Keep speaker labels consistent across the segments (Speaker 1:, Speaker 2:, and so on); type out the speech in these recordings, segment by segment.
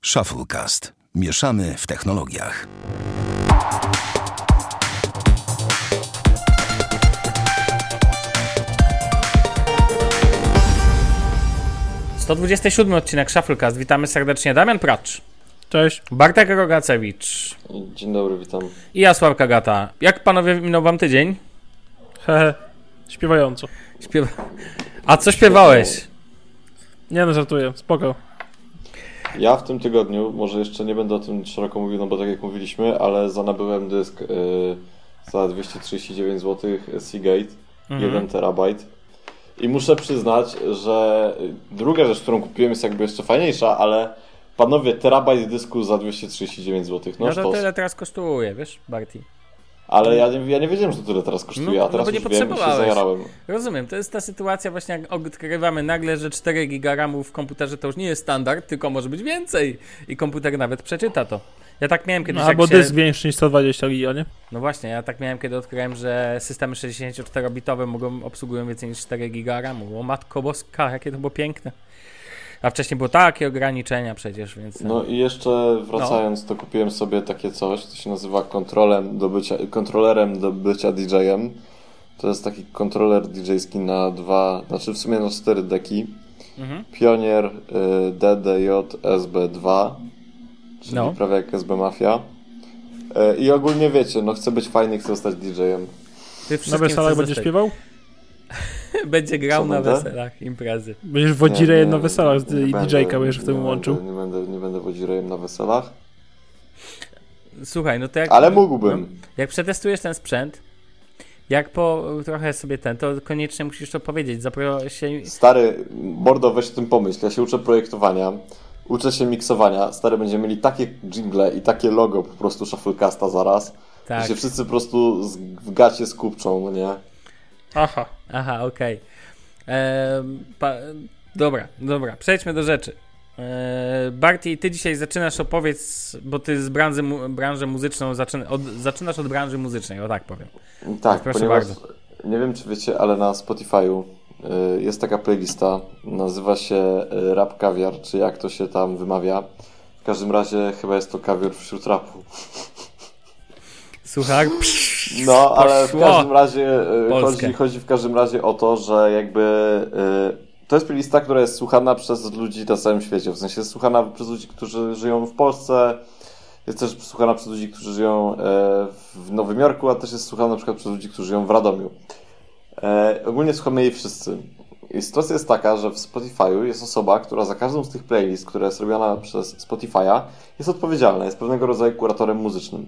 Speaker 1: Shufflecast. Mieszamy w technologiach.
Speaker 2: ...127 odcinek Shufflecast. Witamy serdecznie. Damian Pracz.
Speaker 3: Cześć.
Speaker 2: Bartek Rogacewicz.
Speaker 4: Dzień dobry, witam.
Speaker 2: I Jasław Kagata. Jak panowie minął wam tydzień?
Speaker 3: Hehe. Śpiewająco.
Speaker 2: A co śpiewałeś?
Speaker 3: Nie no, żartuję. Spoko.
Speaker 4: Ja w tym tygodniu, może jeszcze nie będę o tym szeroko mówił, no bo tak jak mówiliśmy, ale zanabyłem dysk za 239 zł Seagate, 1 terabajt. I muszę przyznać, że druga rzecz, którą kupiłem, jest jakby jeszcze fajniejsza, ale panowie, terabajt dysku za 239 zł.
Speaker 2: No to tyle teraz kosztuje, wiesz, Barty.
Speaker 4: Ale ja nie wiedziałem, że to tyle teraz kosztuje, a teraz
Speaker 2: bo nie
Speaker 4: już wiem i się zajarałem.
Speaker 2: Rozumiem, to jest ta sytuacja właśnie, jak odkrywamy nagle, że 4 GB RAM w komputerze to już nie jest standard, tylko może być więcej. I komputer nawet przeczyta to. Ja tak miałem kiedyś,
Speaker 3: albo dysk większy niż 120 GB, nie?
Speaker 2: No właśnie, ja tak miałem, kiedy odkryłem, że systemy 64-bitowe obsługują więcej niż 4 GB RAM-u. O matko boska, jakie to było piękne. A wcześniej było takie ograniczenia przecież, więc...
Speaker 4: No i jeszcze wracając, to kupiłem sobie takie coś, to się nazywa kontrolerem do bycia DJ-em. To jest taki kontroler DJ-ski na w sumie na 4 deki. Pionier DDJ SB2, czyli prawie jak SB Mafia. I ogólnie wiecie, no chcę być fajny, chcę zostać DJ-em.
Speaker 3: Na weselach będziesz śpiewał?
Speaker 2: Będzie grał na weselach, imprezy.
Speaker 3: Będziesz wodzirejem na weselach i DJ-ka będziesz w tym łączył.
Speaker 4: Nie będę wodzirejem na weselach.
Speaker 2: Słuchaj, no to jak...
Speaker 4: Ale mógłbym.
Speaker 2: No, jak przetestujesz ten sprzęt, jak trochę sobie to koniecznie musisz to powiedzieć.
Speaker 4: Stary, Bordo, weź o tym pomyśl. Ja się uczę projektowania, uczę się miksowania. Stary, będziemy mieli takie jingle i takie logo po prostu Shufflecasta zaraz, że się wszyscy po prostu w gacie skupczą, nie?
Speaker 2: Aha, okej. Dobra, przejdźmy do rzeczy. Barty, ty dzisiaj zaczynasz opowiedz, bo ty z branży muzyczną zaczynasz od branży muzycznej, o tak powiem.
Speaker 4: Tak,
Speaker 2: proszę
Speaker 4: ponieważ
Speaker 2: bardzo.
Speaker 4: Nie wiem, czy wiecie, ale na Spotify'u jest taka playlista, nazywa się Rap Kawiar, czy jak to się tam wymawia. W każdym razie chyba jest to kawior wśród rapu.
Speaker 2: Słuchaj.
Speaker 4: No, ale w każdym razie chodzi w każdym razie o to, że jakby to jest playlista, która jest słuchana przez ludzi na całym świecie. W sensie jest słuchana przez ludzi, którzy żyją w Polsce, jest też słuchana przez ludzi, którzy żyją w Nowym Jorku, a też jest słuchana na przykład przez ludzi, którzy żyją w Radomiu. Ogólnie słuchamy jej wszyscy. I sytuacja jest taka, że w Spotify'u jest osoba, która za każdą z tych playlist, która jest robiona przez Spotify'a, jest odpowiedzialna, jest pewnego rodzaju kuratorem muzycznym.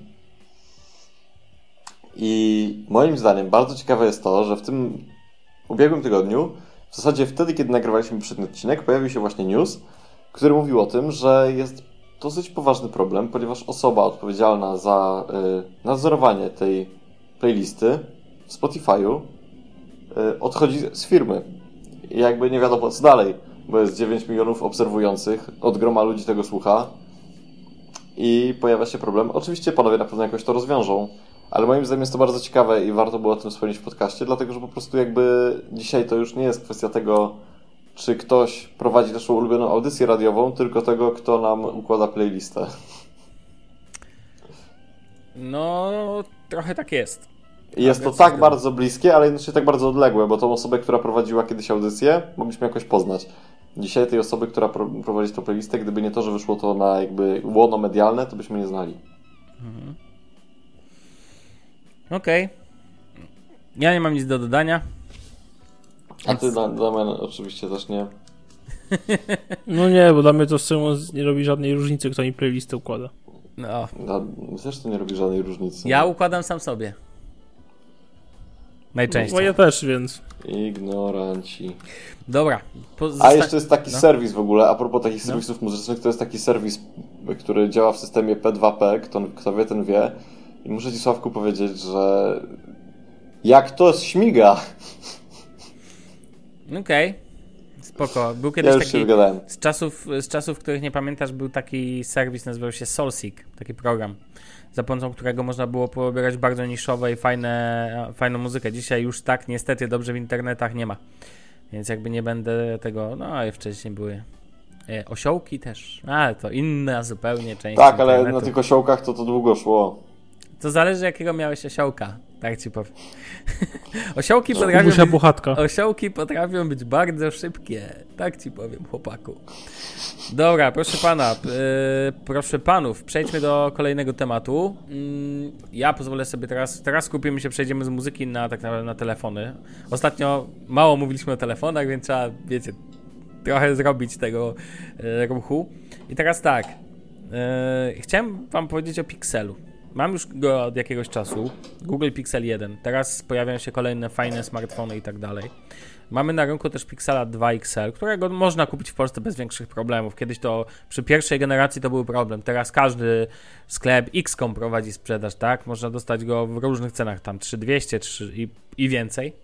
Speaker 4: I moim zdaniem bardzo ciekawe jest to, że w tym ubiegłym tygodniu, w zasadzie wtedy, kiedy nagrywaliśmy poprzedni odcinek, pojawił się właśnie news, który mówił o tym, że jest dosyć poważny problem, ponieważ osoba odpowiedzialna za nadzorowanie tej playlisty w Spotify'u odchodzi z firmy. I jakby nie wiadomo co dalej, bo jest 9 milionów obserwujących, od groma ludzi tego słucha i pojawia się problem. Oczywiście panowie na pewno jakoś to rozwiążą, ale moim zdaniem jest to bardzo ciekawe i warto było o tym wspomnieć w podcaście, dlatego że po prostu jakby dzisiaj to już nie jest kwestia tego, czy ktoś prowadzi naszą ulubioną audycję radiową, tylko tego, kto nam układa playlistę.
Speaker 2: No, trochę tak jest.
Speaker 4: I jest to tak bardzo bliskie, ale jednocześnie tak bardzo odległe, bo tą osobę, która prowadziła kiedyś audycję, mogliśmy jakoś poznać. Dzisiaj tej osoby, która prowadzi tę playlistę, gdyby nie to, że wyszło to na jakby łono medialne, to byśmy nie znali.
Speaker 2: Okej. Ja nie mam nic do dodania.
Speaker 4: A ty, Damian, oczywiście też nie.
Speaker 3: No nie, bo dla mnie to z czemu nie robi żadnej różnicy, kto mi playlistę układa.
Speaker 2: No.
Speaker 4: Zresztą nie robi żadnej różnicy.
Speaker 2: Ja układam sam sobie. Najczęściej.
Speaker 3: No ja też, więc...
Speaker 4: Ignoranci.
Speaker 2: Dobra.
Speaker 4: A jeszcze jest taki serwis w ogóle, a propos takich serwisów muzycznych, to jest taki serwis, który działa w systemie P2P, kto wie, ten wie. I muszę ci, Sławku, powiedzieć, że jak to śmiga.
Speaker 2: Okej. Spoko. Był kiedyś taki... Z czasów, których nie pamiętasz, był taki serwis, nazywał się Soulseek, taki program, za pomocą którego można było pobierać bardzo niszowe i fajną muzykę. Dzisiaj już tak niestety dobrze w internetach nie ma. Więc jakby nie będę tego... No, ale wcześniej były Osiołki też, ale to inna zupełnie część
Speaker 4: Tak, ale
Speaker 2: internetu.
Speaker 4: na tych osiołkach to długo szło.
Speaker 2: To zależy, jakiego miałeś osiołka, tak ci powiem. Osiołki potrafią być bardzo szybkie, tak ci powiem, chłopaku. Dobra, proszę panów, przejdźmy do kolejnego tematu. Ja pozwolę sobie teraz skupimy się, przejdziemy z muzyki tak naprawdę na telefony. Ostatnio mało mówiliśmy o telefonach, więc trzeba, wiecie, trochę zrobić tego ruchu. I teraz tak, chciałem wam powiedzieć o Pixelu. Mam już go od jakiegoś czasu, Google Pixel 1, teraz pojawiają się kolejne fajne smartfony i tak dalej. Mamy na rynku też Pixela 2 XL, którego można kupić w Polsce bez większych problemów. Kiedyś to przy pierwszej generacji to był problem, teraz każdy sklep X.com prowadzi sprzedaż, tak? Można dostać go w różnych cenach, tam 3200 i więcej.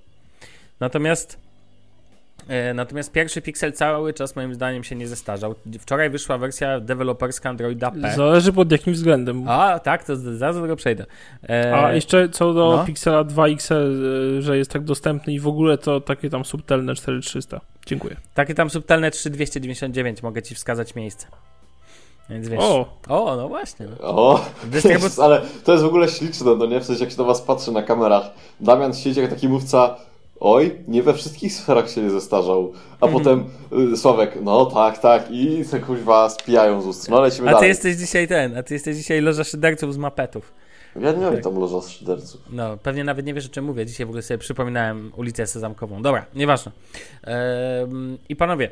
Speaker 2: Natomiast pierwszy Pixel cały czas moim zdaniem się nie zestarzał. Wczoraj wyszła wersja deweloperska Androida P.
Speaker 3: Zależy pod jakim względem.
Speaker 2: A, tak, to zaraz do tego przejdę.
Speaker 3: A jeszcze co do Pixela 2 XL, że jest tak dostępny i w ogóle to takie tam subtelne 4300. Dziękuję.
Speaker 2: Takie tam subtelne 3299, mogę ci wskazać miejsce. Więc wiesz. No właśnie.
Speaker 4: Ale to jest w ogóle śliczne, no nie? W sensie jak się na was patrzy na kamerach. Damian siedzi jak taki mówca. Oj, nie we wszystkich sferach się nie zestarzał. A potem Sławek, no tak, i se kuźwa spijają z ust. No lecimy dalej.
Speaker 2: A ty jesteś dzisiaj loża szyderców z mapetów.
Speaker 4: Ja nie mam tam loża szyderców.
Speaker 2: No, pewnie nawet nie wiesz, o czym mówię. Dzisiaj w ogóle sobie przypominałem ulicę Sezamkową. Dobra, nieważne. I panowie,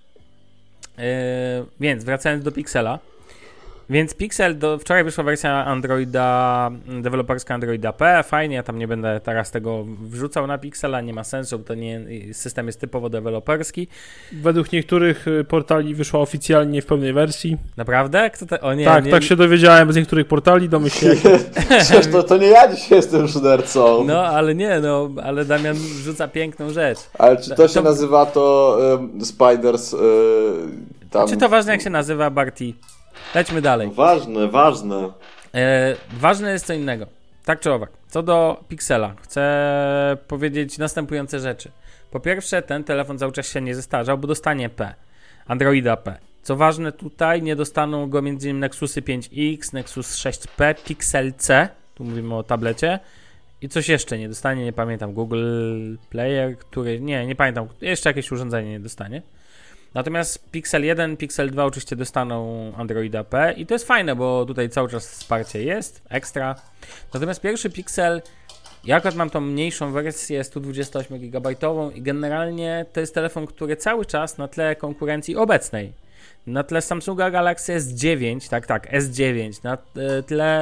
Speaker 2: więc wracając do Pixela. Więc Pixel, wczoraj wyszła wersja Androida, deweloperska Androida P, fajnie, ja tam nie będę teraz tego wrzucał na Pixela, nie ma sensu, bo to system jest typowo deweloperski.
Speaker 3: Według niektórych portali wyszła oficjalnie w pełnej wersji.
Speaker 2: Naprawdę?
Speaker 3: Tak się dowiedziałem z niektórych portali, domyślnie.
Speaker 4: to nie ja dzisiaj jestem szydercą.
Speaker 2: No, ale Damian wrzuca piękną rzecz.
Speaker 4: Ale czy to się nazywa Spiders tam...
Speaker 2: Czy to ważne, jak się nazywa, Barty? Lećmy dalej.
Speaker 4: Ważne.
Speaker 2: Ważne jest co innego. Tak czy owak. Co do Pixela, chcę powiedzieć następujące rzeczy. Po pierwsze, ten telefon cały czas się nie zestarzał, bo dostanie P. Androida P. Co ważne tutaj, nie dostaną go m.in. Nexusy 5X, Nexus 6P, Pixel C. Tu mówimy o tablecie. I coś jeszcze nie dostanie, nie pamiętam. Google Player, który... Nie pamiętam. Jeszcze jakieś urządzenie nie dostanie. Natomiast Pixel 1, Pixel 2 oczywiście dostaną Androida P i to jest fajne, bo tutaj cały czas wsparcie jest, ekstra. Natomiast pierwszy Pixel, ja akurat mam tą mniejszą wersję 128 GB i generalnie to jest telefon, który cały czas na tle konkurencji obecnej, na tle Samsunga Galaxy S9, tak, S9, na tle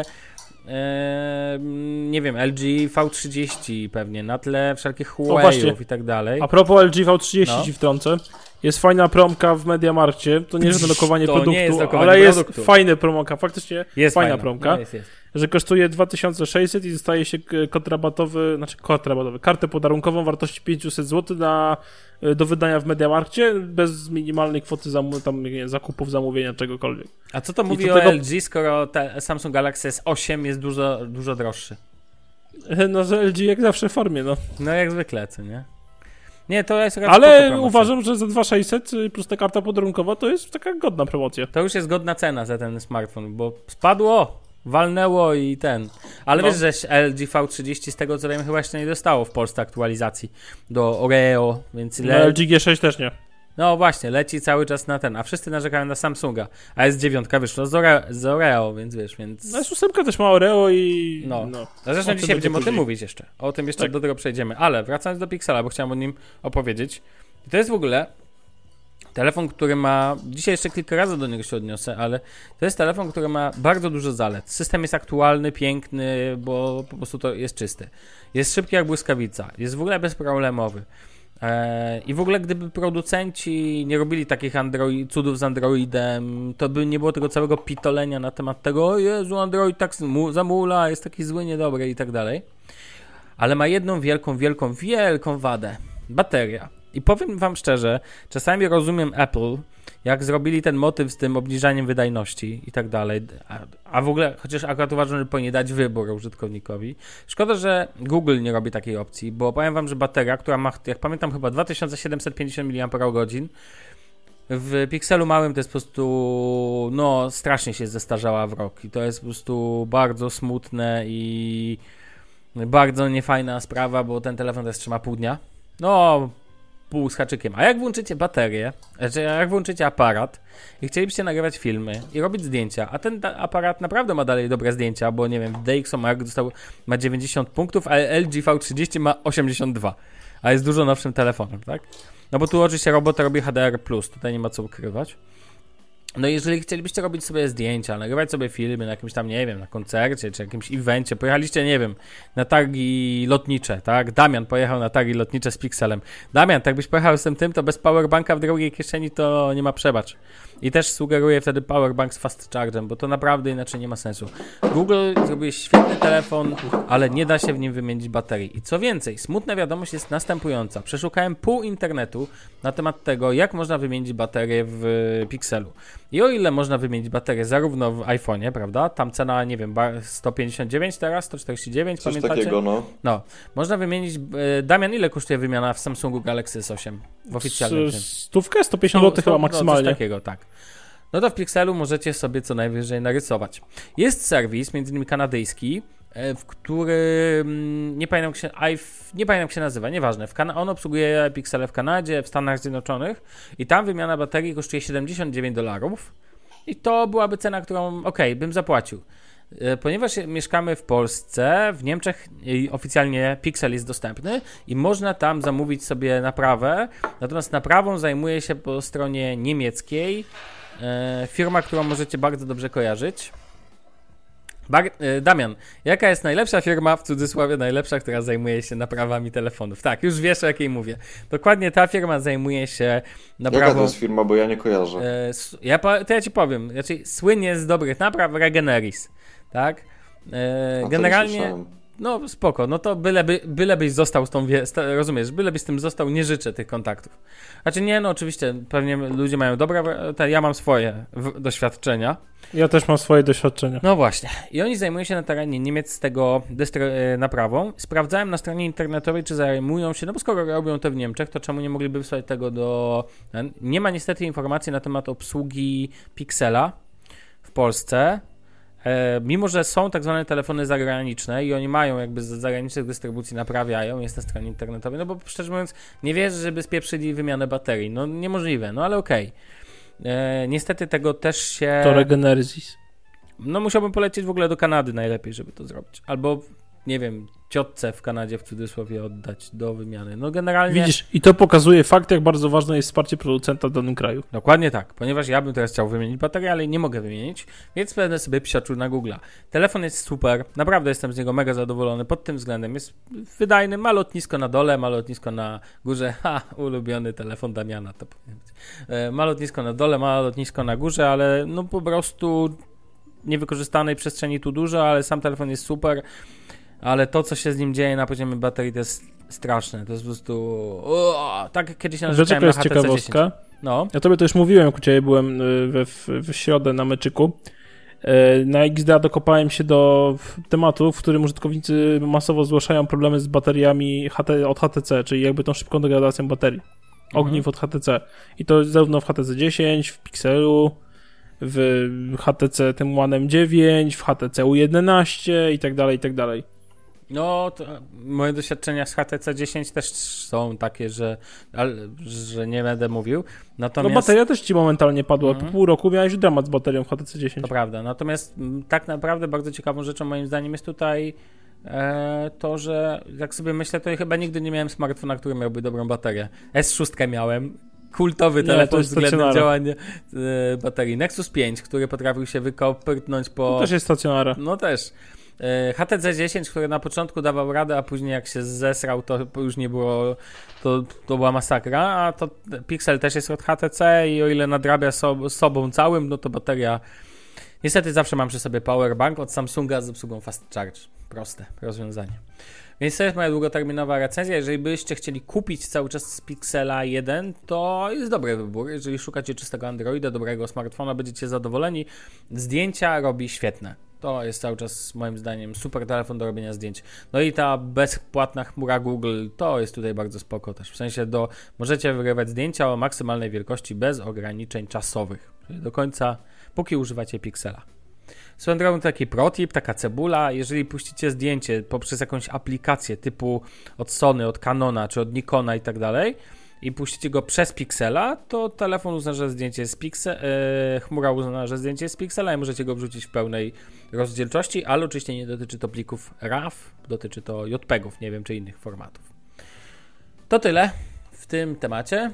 Speaker 2: nie wiem, LG V30 pewnie, na tle wszelkich Huawei'ów i tak dalej.
Speaker 3: A propos LG V30 ci wtrącę. Jest fajna promka w MediaMarkcie. To nie jest lokowanie produktu, ale jest fajna promka. Faktycznie jest fajna promka. Jest. Że kosztuje 2600 i dostaje się kod rabatowy, kartę podarunkową wartości 500 zł do wydania w MediaMarkcie bez minimalnej kwoty zakupów, zamówienia, czegokolwiek.
Speaker 2: A co to mówi o LG, skoro Samsung Galaxy S8 jest dużo, dużo droższy?
Speaker 3: No, że LG jak zawsze w formie, no.
Speaker 2: No jak zwykle, co nie? Nie, to jest
Speaker 3: ale uważam, że za 2600 plus ta karta podarunkowa to jest taka godna promocja.
Speaker 2: To już jest godna cena za ten smartfon, bo spadło, walnęło i ale wiesz, że LG V30 z tego co wiem chyba jeszcze nie dostało w Polsce aktualizacji do Oreo, więc...
Speaker 3: LG G6 też nie.
Speaker 2: No właśnie, leci cały czas na a wszyscy narzekają na Samsunga, a S9 wyszło z Oreo, więc wiesz,
Speaker 3: No S8 też ma Oreo i...
Speaker 2: Zresztą dzisiaj będziemy o tym mówić jeszcze, o tym jeszcze do tego przejdziemy, ale wracając do Pixela, bo chciałem o nim opowiedzieć. I to jest w ogóle telefon, który ma, dzisiaj jeszcze kilka razy do niego się odniosę, ale to jest telefon, który ma bardzo dużo zalet. System jest aktualny, piękny, bo po prostu to jest czysty. Jest szybki jak błyskawica, jest w ogóle bezproblemowy. I w ogóle gdyby producenci nie robili takich cudów z Androidem, to by nie było tego całego pitolenia na temat tego, o Jezu, Android tak zamula, jest taki zły, niedobry i tak dalej. Ale ma jedną wielką wadę. Bateria. I powiem wam szczerze, czasami rozumiem Apple, jak zrobili ten motyw z tym obniżaniem wydajności i tak dalej, a w ogóle, chociaż akurat uważam, że powinni dać wybór użytkownikowi. Szkoda, że Google nie robi takiej opcji, bo powiem wam, że bateria, która ma, jak pamiętam, chyba 2750 mAh, W Pixelu małym to jest po prostu, no strasznie się zestarzała w rok i to jest po prostu bardzo smutne i bardzo niefajna sprawa, bo ten telefon teraz trzyma pół dnia. No, pół z haczykiem. A jak włączycie baterię, jak włączycie aparat i chcielibyście nagrywać filmy i robić zdjęcia, a ten aparat naprawdę ma dalej dobre zdjęcia, bo nie wiem, DxOMark ma 90 punktów, a LG V30 ma 82, a jest dużo nowszym telefonem, tak? No bo tu oczywiście robota robi HDR+, tutaj nie ma co ukrywać. No jeżeli chcielibyście robić sobie zdjęcia, nagrywać sobie filmy na jakimś tam, nie wiem, na koncercie, czy jakimś evencie, pojechaliście, nie wiem, na targi lotnicze, tak? Damian pojechał na targi lotnicze z Pixelem. Damian, tak byś pojechał z tym, to bez powerbanka w drugiej kieszeni to nie ma przebacz. I też sugeruję wtedy powerbank z fast chargem, bo to naprawdę inaczej nie ma sensu. Google zrobił świetny telefon, ale nie da się w nim wymienić baterii. I co więcej, smutna wiadomość jest następująca. Przeszukałem pół internetu na temat tego, jak można wymienić baterię w Pixelu. I o ile można wymienić baterię zarówno w iPhone'ie, prawda? Tam cena, nie wiem, 159 teraz, 149,
Speaker 4: coś
Speaker 2: pamiętacie?
Speaker 4: Takiego, no.
Speaker 2: No, można wymienić... Damian, ile kosztuje wymiana w Samsungu Galaxy S8? W oficjalnym?
Speaker 3: 150 zł chyba maksymalnie.
Speaker 2: Coś takiego, tak. No to w Pixelu możecie sobie co najwyżej narysować. Jest serwis, między innymi kanadyjski, w którym nie pamiętam jak się nazywa, nieważne. On obsługuje Pixele w Kanadzie, w Stanach Zjednoczonych i tam wymiana baterii kosztuje $79 i to byłaby cena, którą bym zapłacił. Ponieważ mieszkamy w Polsce, w Niemczech oficjalnie Pixel jest dostępny i można tam zamówić sobie naprawę, natomiast naprawą zajmuje się po stronie niemieckiej firma, którą możecie bardzo dobrze kojarzyć. Damian, jaka jest najlepsza firma, w cudzysłowie najlepsza, która zajmuje się naprawami telefonów? Tak, już wiesz, o jakiej mówię. Dokładnie ta firma zajmuje się naprawą...
Speaker 4: Jaka to jest firma, bo ja nie kojarzę.
Speaker 2: Ja ci powiem. Słynie z dobrych napraw Regeneris, tak? Generalnie... No spoko, no to bylebyś został z tą, rozumiesz, bylebyś z tym został, nie życzę tych kontaktów. Znaczy nie, no oczywiście, pewnie ludzie mają dobre, ja mam swoje doświadczenia.
Speaker 3: Ja też mam swoje doświadczenia.
Speaker 2: No właśnie. I oni zajmują się na terenie Niemiec z tego naprawą. Sprawdzałem na stronie internetowej, czy zajmują się, no bo skoro robią to w Niemczech, to czemu nie mogliby wysłać tego do... Nie ma niestety informacji na temat obsługi Pixela w Polsce. Mimo że są tak zwane telefony zagraniczne i oni mają jakby z zagranicznych dystrybucji naprawiają, jest na stronie internetowej, no bo szczerze mówiąc nie wierzę, żeby spieprzyli wymianę baterii, no niemożliwe, no ale okej. Niestety tego też się...
Speaker 3: To Regeneris.
Speaker 2: No musiałbym polecieć w ogóle do Kanady najlepiej, żeby to zrobić, albo nie wiem, ciotce w Kanadzie w cudzysłowie oddać do wymiany. No generalnie...
Speaker 3: Widzisz, i to pokazuje fakt, jak bardzo ważne jest wsparcie producenta w danym kraju.
Speaker 2: Dokładnie tak, ponieważ ja bym teraz chciał wymienić baterię, ale nie mogę wymienić, więc będę sobie psioczył na Google'a. Telefon jest super, naprawdę jestem z niego mega zadowolony pod tym względem. Jest wydajny, ma lotnisko na dole, ma lotnisko na górze. Ulubiony telefon Damiana, to powiem. Ma lotnisko na dole, ma lotnisko na górze, ale no po prostu niewykorzystanej przestrzeni tu dużo, ale sam telefon jest super. Ale to, co się z nim dzieje na poziomie baterii, to jest straszne. To jest po prostu... tak kiedyś narzekałem na HTC 10.
Speaker 3: Ciekawostka. No. Ja tobie to już mówiłem, jak u ciebie byłem w środę na meczyku. Na XDA dokopałem się do tematu, w którym użytkownicy masowo zgłaszają problemy z bateriami od HTC, czyli jakby tą szybką degradacją baterii. Ogniw od HTC. I to zarówno w HTC 10, w Pixelu, w HTC tym One M9, w HTC U11 i tak dalej, i tak dalej.
Speaker 2: No, to moje doświadczenia z HTC 10 też są takie, że nie będę mówił. Natomiast...
Speaker 3: No bateria też ci momentalnie padła. Po pół roku miałeś dramat z baterią w HTC 10.
Speaker 2: To prawda. Natomiast tak naprawdę bardzo ciekawą rzeczą moim zdaniem jest tutaj to, że jak sobie myślę, to ja chyba nigdy nie miałem smartfona, który miałby dobrą baterię. S6 miałem. Kultowy telefon względem działania baterii. Nexus 5, który potrafił się wykopyrtnąć po...
Speaker 3: To też jest stacjonara.
Speaker 2: No też. HTC 10, który na początku dawał radę, a później jak się zesrał, to już nie było, to była masakra, a to Pixel też jest od HTC i o ile nadrabia sobą całym, no to bateria... Niestety zawsze mam przy sobie powerbank od Samsunga z obsługą Fast Charge. Proste rozwiązanie. Więc to jest moja długoterminowa recenzja. Jeżeli byście chcieli kupić cały czas z Pixela 1, to jest dobry wybór. Jeżeli szukacie czystego Androida, dobrego smartfona, będziecie zadowoleni. Zdjęcia robi świetne. To jest cały czas moim zdaniem super telefon do robienia zdjęć. No i ta bezpłatna chmura Google to jest tutaj bardzo spoko też. W sensie możecie wygrywać zdjęcia o maksymalnej wielkości bez ograniczeń czasowych. Czyli do końca, póki używacie Pixela. Swoją drogą taki protip, taka cebula. Jeżeli puścicie zdjęcie poprzez jakąś aplikację typu od Sony, od Canona czy od Nikona i tak dalej i puścicie go przez Pixela, to telefon uzna, że zdjęcie jest chmura uzna, że zdjęcie jest z Pixela i możecie go wrzucić w pełnej rozdzielczości, ale oczywiście nie dotyczy to plików RAW, dotyczy to JPEG-ów, nie wiem, czy innych formatów. To tyle w tym temacie.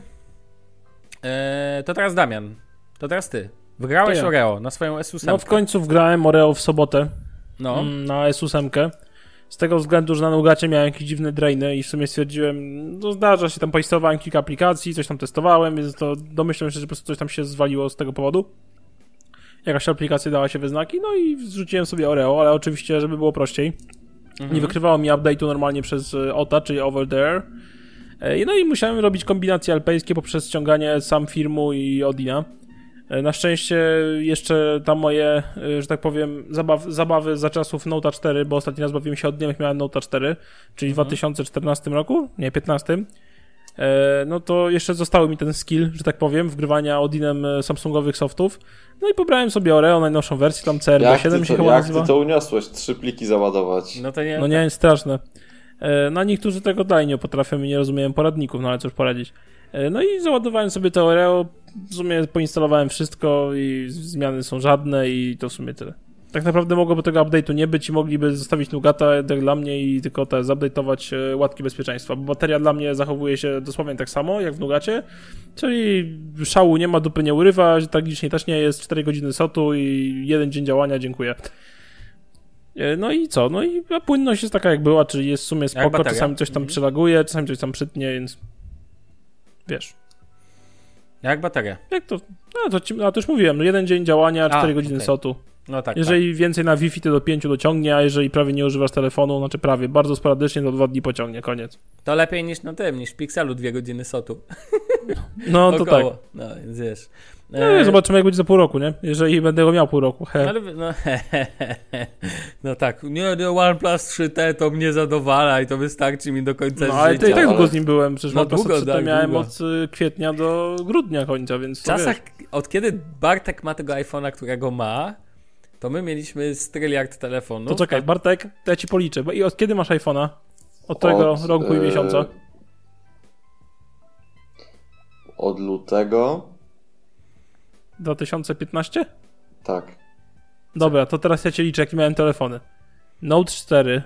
Speaker 2: To teraz Damian, to teraz ty. Wygrałeś Oreo na swoją S8.
Speaker 3: No w końcu wgrałem Oreo w sobotę na S8. Z tego względu, że na Nougacie miałem jakieś dziwne drainy i w sumie stwierdziłem, no zdarza się, tam poinstalowałem kilka aplikacji, coś tam testowałem, więc to domyślam się, że po prostu coś tam się zwaliło z tego powodu. Jakaś aplikacja dała się we znaki, no i wrzuciłem sobie Oreo, ale oczywiście, żeby było prościej. Nie wykrywało mi update'u normalnie przez OTA, czyli Over There. No i musiałem robić kombinacje alpejskie poprzez ściąganie sam firmu i Odina. Na szczęście jeszcze tam moje, że tak powiem, zabawy za czasów Note'a 4, bo ostatni raz bawiłem się od dnia, jak miałem Note'a 4, czyli w 2014 roku, nie, 15. No to jeszcze zostały mi ten skill, że tak powiem, wgrywania Odinem samsungowych softów. No i pobrałem sobie Oreo, najnowszą wersję, tam CRB7 się chyba nazywa.
Speaker 4: Jak ty to uniosłeś? 3 pliki załadować.
Speaker 3: No nie, straszne. No niektórzy tego dalej nie potrafią i nie rozumieją poradników, no ale cóż poradzić. No i załadowałem sobie to Oreo, w sumie poinstalowałem wszystko i zmiany są żadne i to w sumie tyle. Tak naprawdę mogłoby tego update'u nie być i mogliby zostawić Nougata dla mnie i tylko zupdate'ować łatki bezpieczeństwa, bo bateria dla mnie zachowuje się dosłownie tak samo jak w Nougacie, czyli szału nie ma, dupy nie urywa, tragicznie też nie jest, 4 godziny sotu i 1 dzień działania, dziękuję. No i co? No i płynność jest taka jak była, czyli jest w sumie spoko, czasami coś tam przylaguje, czasami coś tam przytnie, więc wiesz.
Speaker 2: Jak bateria?
Speaker 3: Jak to? No to już mówiłem, no 1 dzień działania, 4 godziny sotu.
Speaker 2: No tak.
Speaker 3: Jeżeli więcej na Wi-Fi, to do 5 dociągnie, a jeżeli prawie nie używasz telefonu, znaczy prawie, bardzo sporadycznie, to 2 dni pociągnie, koniec.
Speaker 2: To lepiej niż niż w Pixelu 2 godziny sotu.
Speaker 3: No to tak.
Speaker 2: No więc wiesz.
Speaker 3: No zobaczymy, jak będzie za pół roku, nie? Jeżeli będę go miał pół roku.
Speaker 2: No tak, nie, OnePlus 3T to mnie zadowala i to wystarczy mi do końca życia.
Speaker 3: No ale to i tak długo z nim byłem, przecież OnePlus 3T miałem od kwietnia do grudnia końca, więc
Speaker 2: w czasach, od kiedy Bartek ma tego iPhone'a, którego ma, to my mieliśmy stryliard telefonów.
Speaker 3: To czekaj, Bartek, to ja ci policzę. I od kiedy masz iPhone'a? Od tego roku i miesiąca?
Speaker 4: Od lutego
Speaker 3: 2015?
Speaker 4: Tak.
Speaker 3: Dobra, to teraz ja cię liczę, jakie miałem telefony. Note 4,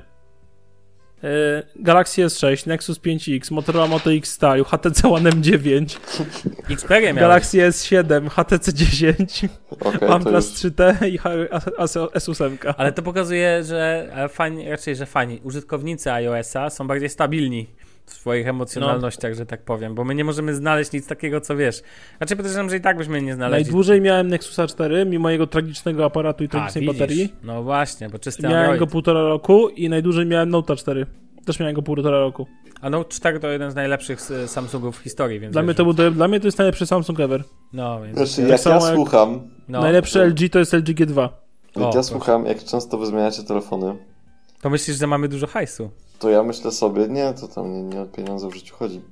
Speaker 3: Galaxy S6, Nexus 5X, Motorola Moto X Style, HTC One M9,
Speaker 2: Xperia miałem.
Speaker 3: Galaxy S7, HTC 10, OnePlus 3T i S8.
Speaker 2: Ale to pokazuje, że fani, użytkownicy iOS-a są bardziej stabilni w swoich emocjonalnościach, że tak powiem, bo my nie możemy znaleźć nic takiego, co wiesz. Raczej podejrzewam, że i tak byśmy nie znaleźli.
Speaker 3: Najdłużej miałem Nexusa 4, mimo jego tragicznego aparatu i tragicznej baterii.
Speaker 2: No właśnie, bo czysty
Speaker 3: miałem
Speaker 2: Android.
Speaker 3: go 1,5 roku i najdłużej miałem Note 4. Też miałem go 1,5 roku.
Speaker 2: A Note 4 to jeden z najlepszych Samsungów w historii, więc
Speaker 3: dla mnie to jest najlepszy Samsung ever.
Speaker 2: No, więc...
Speaker 4: Znaczy, jak ja słucham...
Speaker 3: Najlepszy LG to jest LG G2.
Speaker 4: Jak ja słucham, jak często wy zmieniacie telefony...
Speaker 2: To myślisz, że mamy dużo hajsu?
Speaker 4: To ja myślę sobie, nie, to tam nie o pieniądze w życiu chodzi.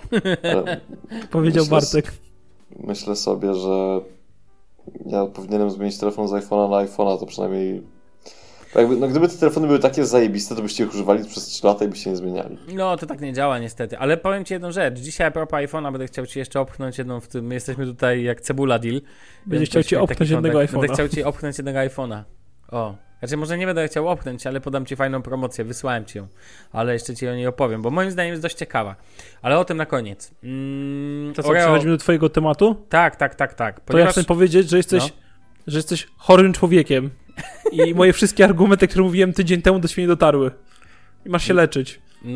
Speaker 3: Powiedział Bartek.
Speaker 4: Myślę sobie, że ja powinienem zmienić telefon z iPhone'a na iPhone'a, to przynajmniej... gdyby te telefony były takie zajebiste, to byście ich używali przez 3 lata i byście nie zmieniali.
Speaker 2: No, to tak nie działa niestety. Ale powiem ci jedną rzecz. Dzisiaj a propos iPhone'a będę chciał ci jeszcze opchnąć jedną w tym. My jesteśmy tutaj jak cebula deal.
Speaker 3: Będziesz chciał ci opchnąć jednego iPhone'a.
Speaker 2: Będę chciał ci opchnąć jednego iPhone'a. O. Znaczy może nie będę chciał opchnąć, ale podam ci fajną promocję. Wysłałem ci ją. Ale jeszcze ci o niej opowiem, bo moim zdaniem jest dość ciekawa. Ale o tym na koniec.
Speaker 3: To co, przechodzimy do twojego tematu?
Speaker 2: Tak.
Speaker 3: Ponieważ... To ja chcę powiedzieć, że jesteś chorym człowiekiem. I moje wszystkie argumenty, które mówiłem tydzień temu, do ciebie nie dotarły. I masz się leczyć.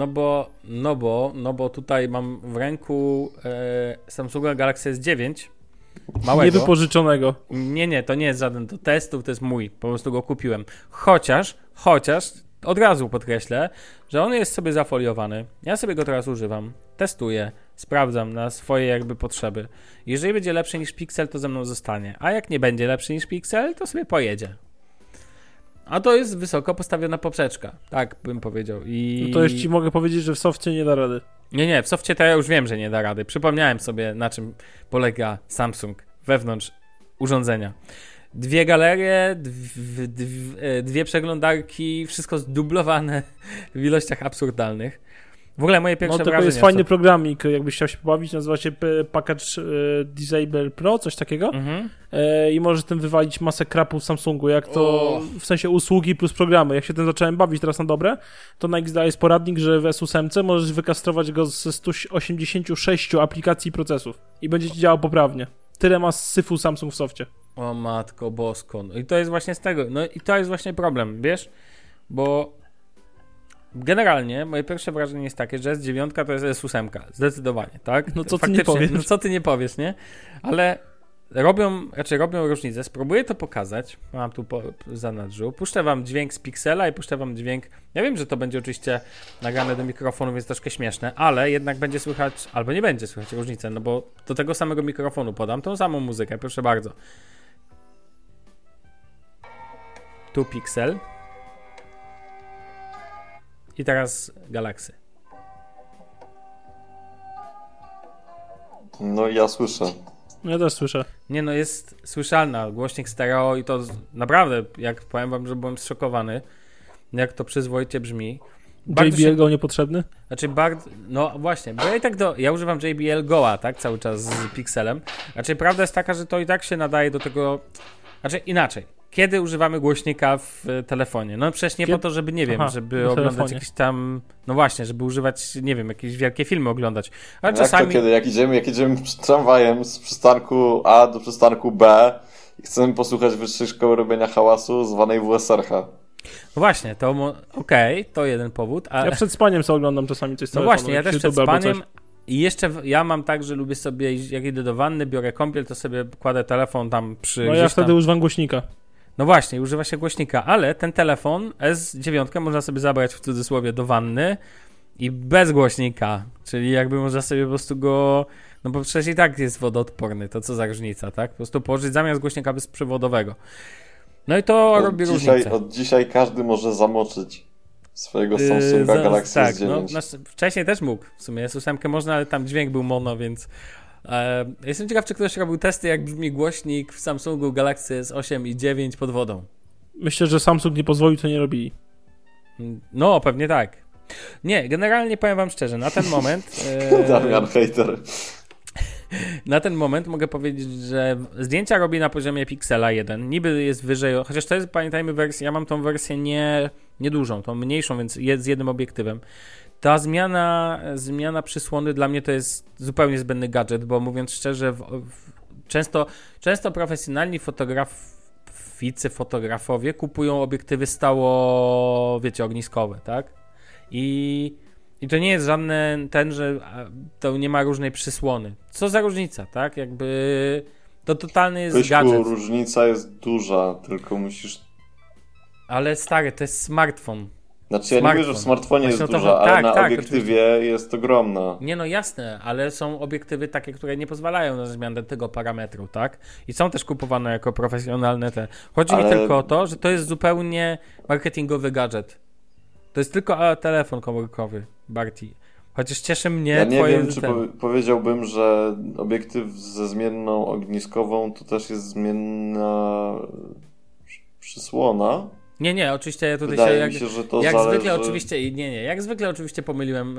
Speaker 2: No bo tutaj mam w ręku Samsunga Galaxy S9 małego.
Speaker 3: Niewypożyczonego.
Speaker 2: Nie, to nie jest żaden do testów, to jest mój. Po prostu go kupiłem. Chociaż od razu podkreślę, że on jest sobie zafoliowany. Ja sobie go teraz używam, testuję, sprawdzam na swoje jakby potrzeby. Jeżeli będzie lepszy niż Pixel, to ze mną zostanie. A jak nie będzie lepszy niż Pixel, to sobie pojedzie. A to jest wysoko postawiona poprzeczka, tak bym powiedział.
Speaker 3: No to już ci mogę powiedzieć, że w softie nie da rady.
Speaker 2: Nie, w softie to ja już wiem, że nie da rady. Przypomniałem sobie, na czym polega Samsung wewnątrz urządzenia. 2 galerie, 2 przeglądarki, wszystko zdublowane w ilościach absurdalnych. W ogóle moje pierwsze wrażenie...
Speaker 3: No to jest fajny programik, jakbyś chciał się pobawić, nazywa się Package Disable Pro, coś takiego. I możesz tym wywalić masę krapów w Samsungu, jak to w sensie usługi plus programy. Jak się tym zacząłem bawić teraz na dobre, to na XDA jest poradnik, że w S8 możesz wykastrować go ze 186 aplikacji i procesów i będzie ci działał poprawnie. Tyle ma syfu Samsung w softie.
Speaker 2: O matko bosko. No i to jest właśnie z tego. No i to jest właśnie problem, wiesz? Bo generalnie moje pierwsze wrażenie jest takie, że S9 to jest S8. Zdecydowanie, tak?
Speaker 3: No co ty nie powiesz?
Speaker 2: No co ty nie powiesz, nie? Ale robią różnicę. Spróbuję to pokazać. Mam tu w zanadrzu. Puszczę wam dźwięk z Pixela i puszczę wam dźwięk... Ja wiem, że to będzie oczywiście nagrane do mikrofonu, więc troszkę śmieszne, ale jednak będzie słychać, albo nie będzie słychać różnicy, no bo do tego samego mikrofonu podam tą samą muzykę, proszę bardzo. Tu Pixel. I teraz Galaxy.
Speaker 4: No ja słyszę.
Speaker 3: Ja też słyszę.
Speaker 2: Nie no, jest słyszalna. Głośnik stereo i to naprawdę, jak powiem wam, że byłem zszokowany, jak to przyzwoicie brzmi.
Speaker 3: JBL Go niepotrzebny?
Speaker 2: Znaczy no właśnie, bo ja używam JBL Go'a, tak, cały czas z Pixelem. Znaczy prawda jest taka, że to i tak się nadaje do tego, znaczy inaczej. Kiedy używamy głośnika w telefonie? No przecież nie po to, żeby, nie wiem, żeby oglądać jakieś tam, no właśnie, żeby używać, nie wiem, jakieś wielkie filmy oglądać. Ale
Speaker 4: no
Speaker 2: czasami...
Speaker 4: Jak to kiedy? Jak jedziemy tramwajem z przystanku A do przystanku B i chcemy posłuchać wyższej szkoły robienia hałasu zwanej WSRH.
Speaker 2: No właśnie, to okej, to jeden powód.
Speaker 3: Ja przed spaniem sobie oglądam czasami coś z telefonu.
Speaker 2: No właśnie, ja też przed spaniem i jeszcze ja mam tak, że lubię sobie, jak idę do wanny, biorę kąpiel, to sobie kładę telefon tam przy...
Speaker 3: No ja wtedy używam głośnika.
Speaker 2: No właśnie, używa się głośnika, ale ten telefon S9 można sobie zabrać w cudzysłowie do wanny i bez głośnika, czyli jakby można sobie po prostu go, no bo przecież i tak jest wodoodporny, to co za różnica, tak? Po prostu położyć zamiast głośnika bezprzewodowego. No i to robi różnicę.
Speaker 4: Od dzisiaj każdy może zamoczyć swojego Samsunga Galaxy
Speaker 2: tak,
Speaker 4: S9.
Speaker 2: No, wcześniej też mógł, w sumie S8 można, ale tam dźwięk był mono, więc... Jestem ciekaw, czy ktoś robił testy, jak brzmi głośnik w Samsungu Galaxy S8 i 9 pod wodą.
Speaker 3: Myślę, że Samsung nie pozwolił, to nie robili.
Speaker 2: No, pewnie tak. Nie, generalnie powiem wam szczerze, na ten moment...
Speaker 4: Damian hater.
Speaker 2: Na ten moment mogę powiedzieć, że zdjęcia robi na poziomie Pixela 1. Niby jest wyżej, chociaż to jest, pamiętajmy, wersja, ja mam tą wersję nie dużą, tą mniejszą, więc jest z jednym obiektywem. Ta zmiana przysłony dla mnie to jest zupełnie zbędny gadżet, bo mówiąc szczerze, często profesjonalni fotografowie kupują obiektywy stało, wiecie, ogniskowe, tak? I to nie jest żadne że to nie ma różnej przysłony. Co za różnica, tak? Jakby to totalny jest gadżet.
Speaker 4: Różnica jest duża, tylko musisz...
Speaker 2: Ale stary, to jest smartfon.
Speaker 4: Znaczy ja nie mówię, że w smartfonie jest duża, ale na obiektywie jest ogromna.
Speaker 2: Nie no jasne, ale są obiektywy takie, które nie pozwalają na zmianę tego parametru, tak? I są też kupowane jako profesjonalne te. Chodzi mi tylko o to, że to jest zupełnie marketingowy gadżet. To jest tylko telefon komórkowy, Barty. Chociaż cieszy mnie
Speaker 4: ja nie wiem, czy powiedziałbym, że obiektyw ze zmienną ogniskową to też jest zmienna przysłona.
Speaker 2: Nie, oczywiście ja tutaj
Speaker 4: Wydaje mi się, że to zależy...
Speaker 2: jak zwykle oczywiście pomyliłem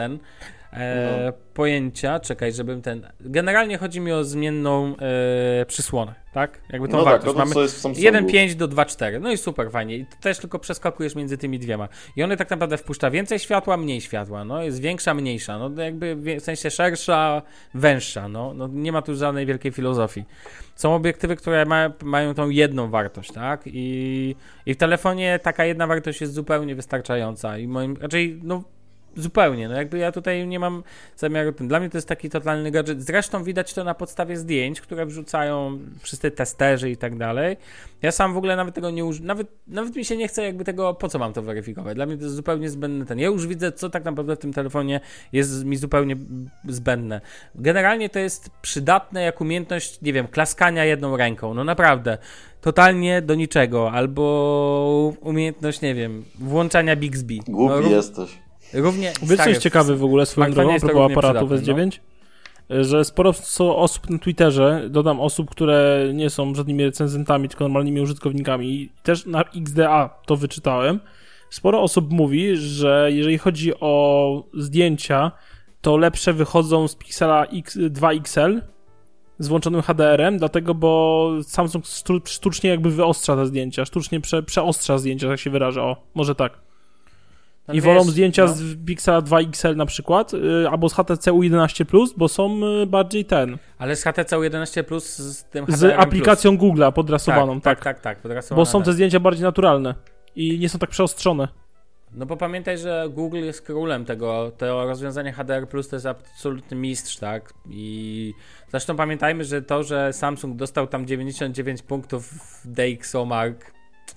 Speaker 2: pojęcia, czekaj, żebym generalnie chodzi mi o zmienną przysłonę, tak? Jakby tą wartość.
Speaker 4: Tak,
Speaker 2: mamy 1.5 do 2.4, no i super, fajnie. I też tylko przeskakujesz między tymi dwiema. I one tak naprawdę wpuszcza więcej światła, mniej światła, no jest większa, mniejsza, no jakby w sensie szersza, węższa, no nie ma tu żadnej wielkiej filozofii. Są obiektywy, które mają tą jedną wartość, tak? I w telefonie taka jedna wartość jest zupełnie wystarczająca i raczej, no zupełnie, no jakby ja tutaj nie mam zamiaru tym. Dla mnie to jest taki totalny gadżet. Zresztą widać to na podstawie zdjęć, które wrzucają wszyscy testerzy i tak dalej. Ja sam w ogóle nawet tego nie używam, nawet mi się nie chce jakby tego, po co mam to weryfikować. Dla mnie to jest zupełnie zbędny ten. Ja już widzę, co tak naprawdę w tym telefonie jest mi zupełnie zbędne. Generalnie to jest przydatne jak umiejętność, nie wiem, klaskania jedną ręką. No naprawdę. Totalnie do niczego. Albo umiejętność, nie wiem, włączania Bixby.
Speaker 4: Głupi jesteś.
Speaker 2: Równie
Speaker 3: wiesz, co jest ciekawe w ogóle swoją drogą a propos aparatów S9? No? Że sporo osób na Twitterze, dodam osób, które nie są żadnymi recenzentami, tylko normalnymi użytkownikami i też na XDA to wyczytałem, sporo osób mówi, że jeżeli chodzi o zdjęcia, to lepsze wychodzą z Pixela 2 XL z włączonym HDR-em, dlatego, bo Samsung sztucznie jakby wyostrza te zdjęcia, sztucznie przeostrza zdjęcia, tak się wyraża, o, może tak. No i wolą zdjęcia z Pixela 2 XL na przykład, albo z HTC U11+, bo są bardziej
Speaker 2: Ale z HTC U11+, z tym HDR+.
Speaker 3: Z aplikacją Google'a podrasowaną,
Speaker 2: tak,
Speaker 3: bo są te zdjęcia bardziej naturalne i nie są tak przeostrzone.
Speaker 2: No bo pamiętaj, że Google jest królem tego, to rozwiązanie HDR+, to jest absolutny mistrz, tak? I zresztą pamiętajmy, że to, że Samsung dostał tam 99 punktów w DxOMark,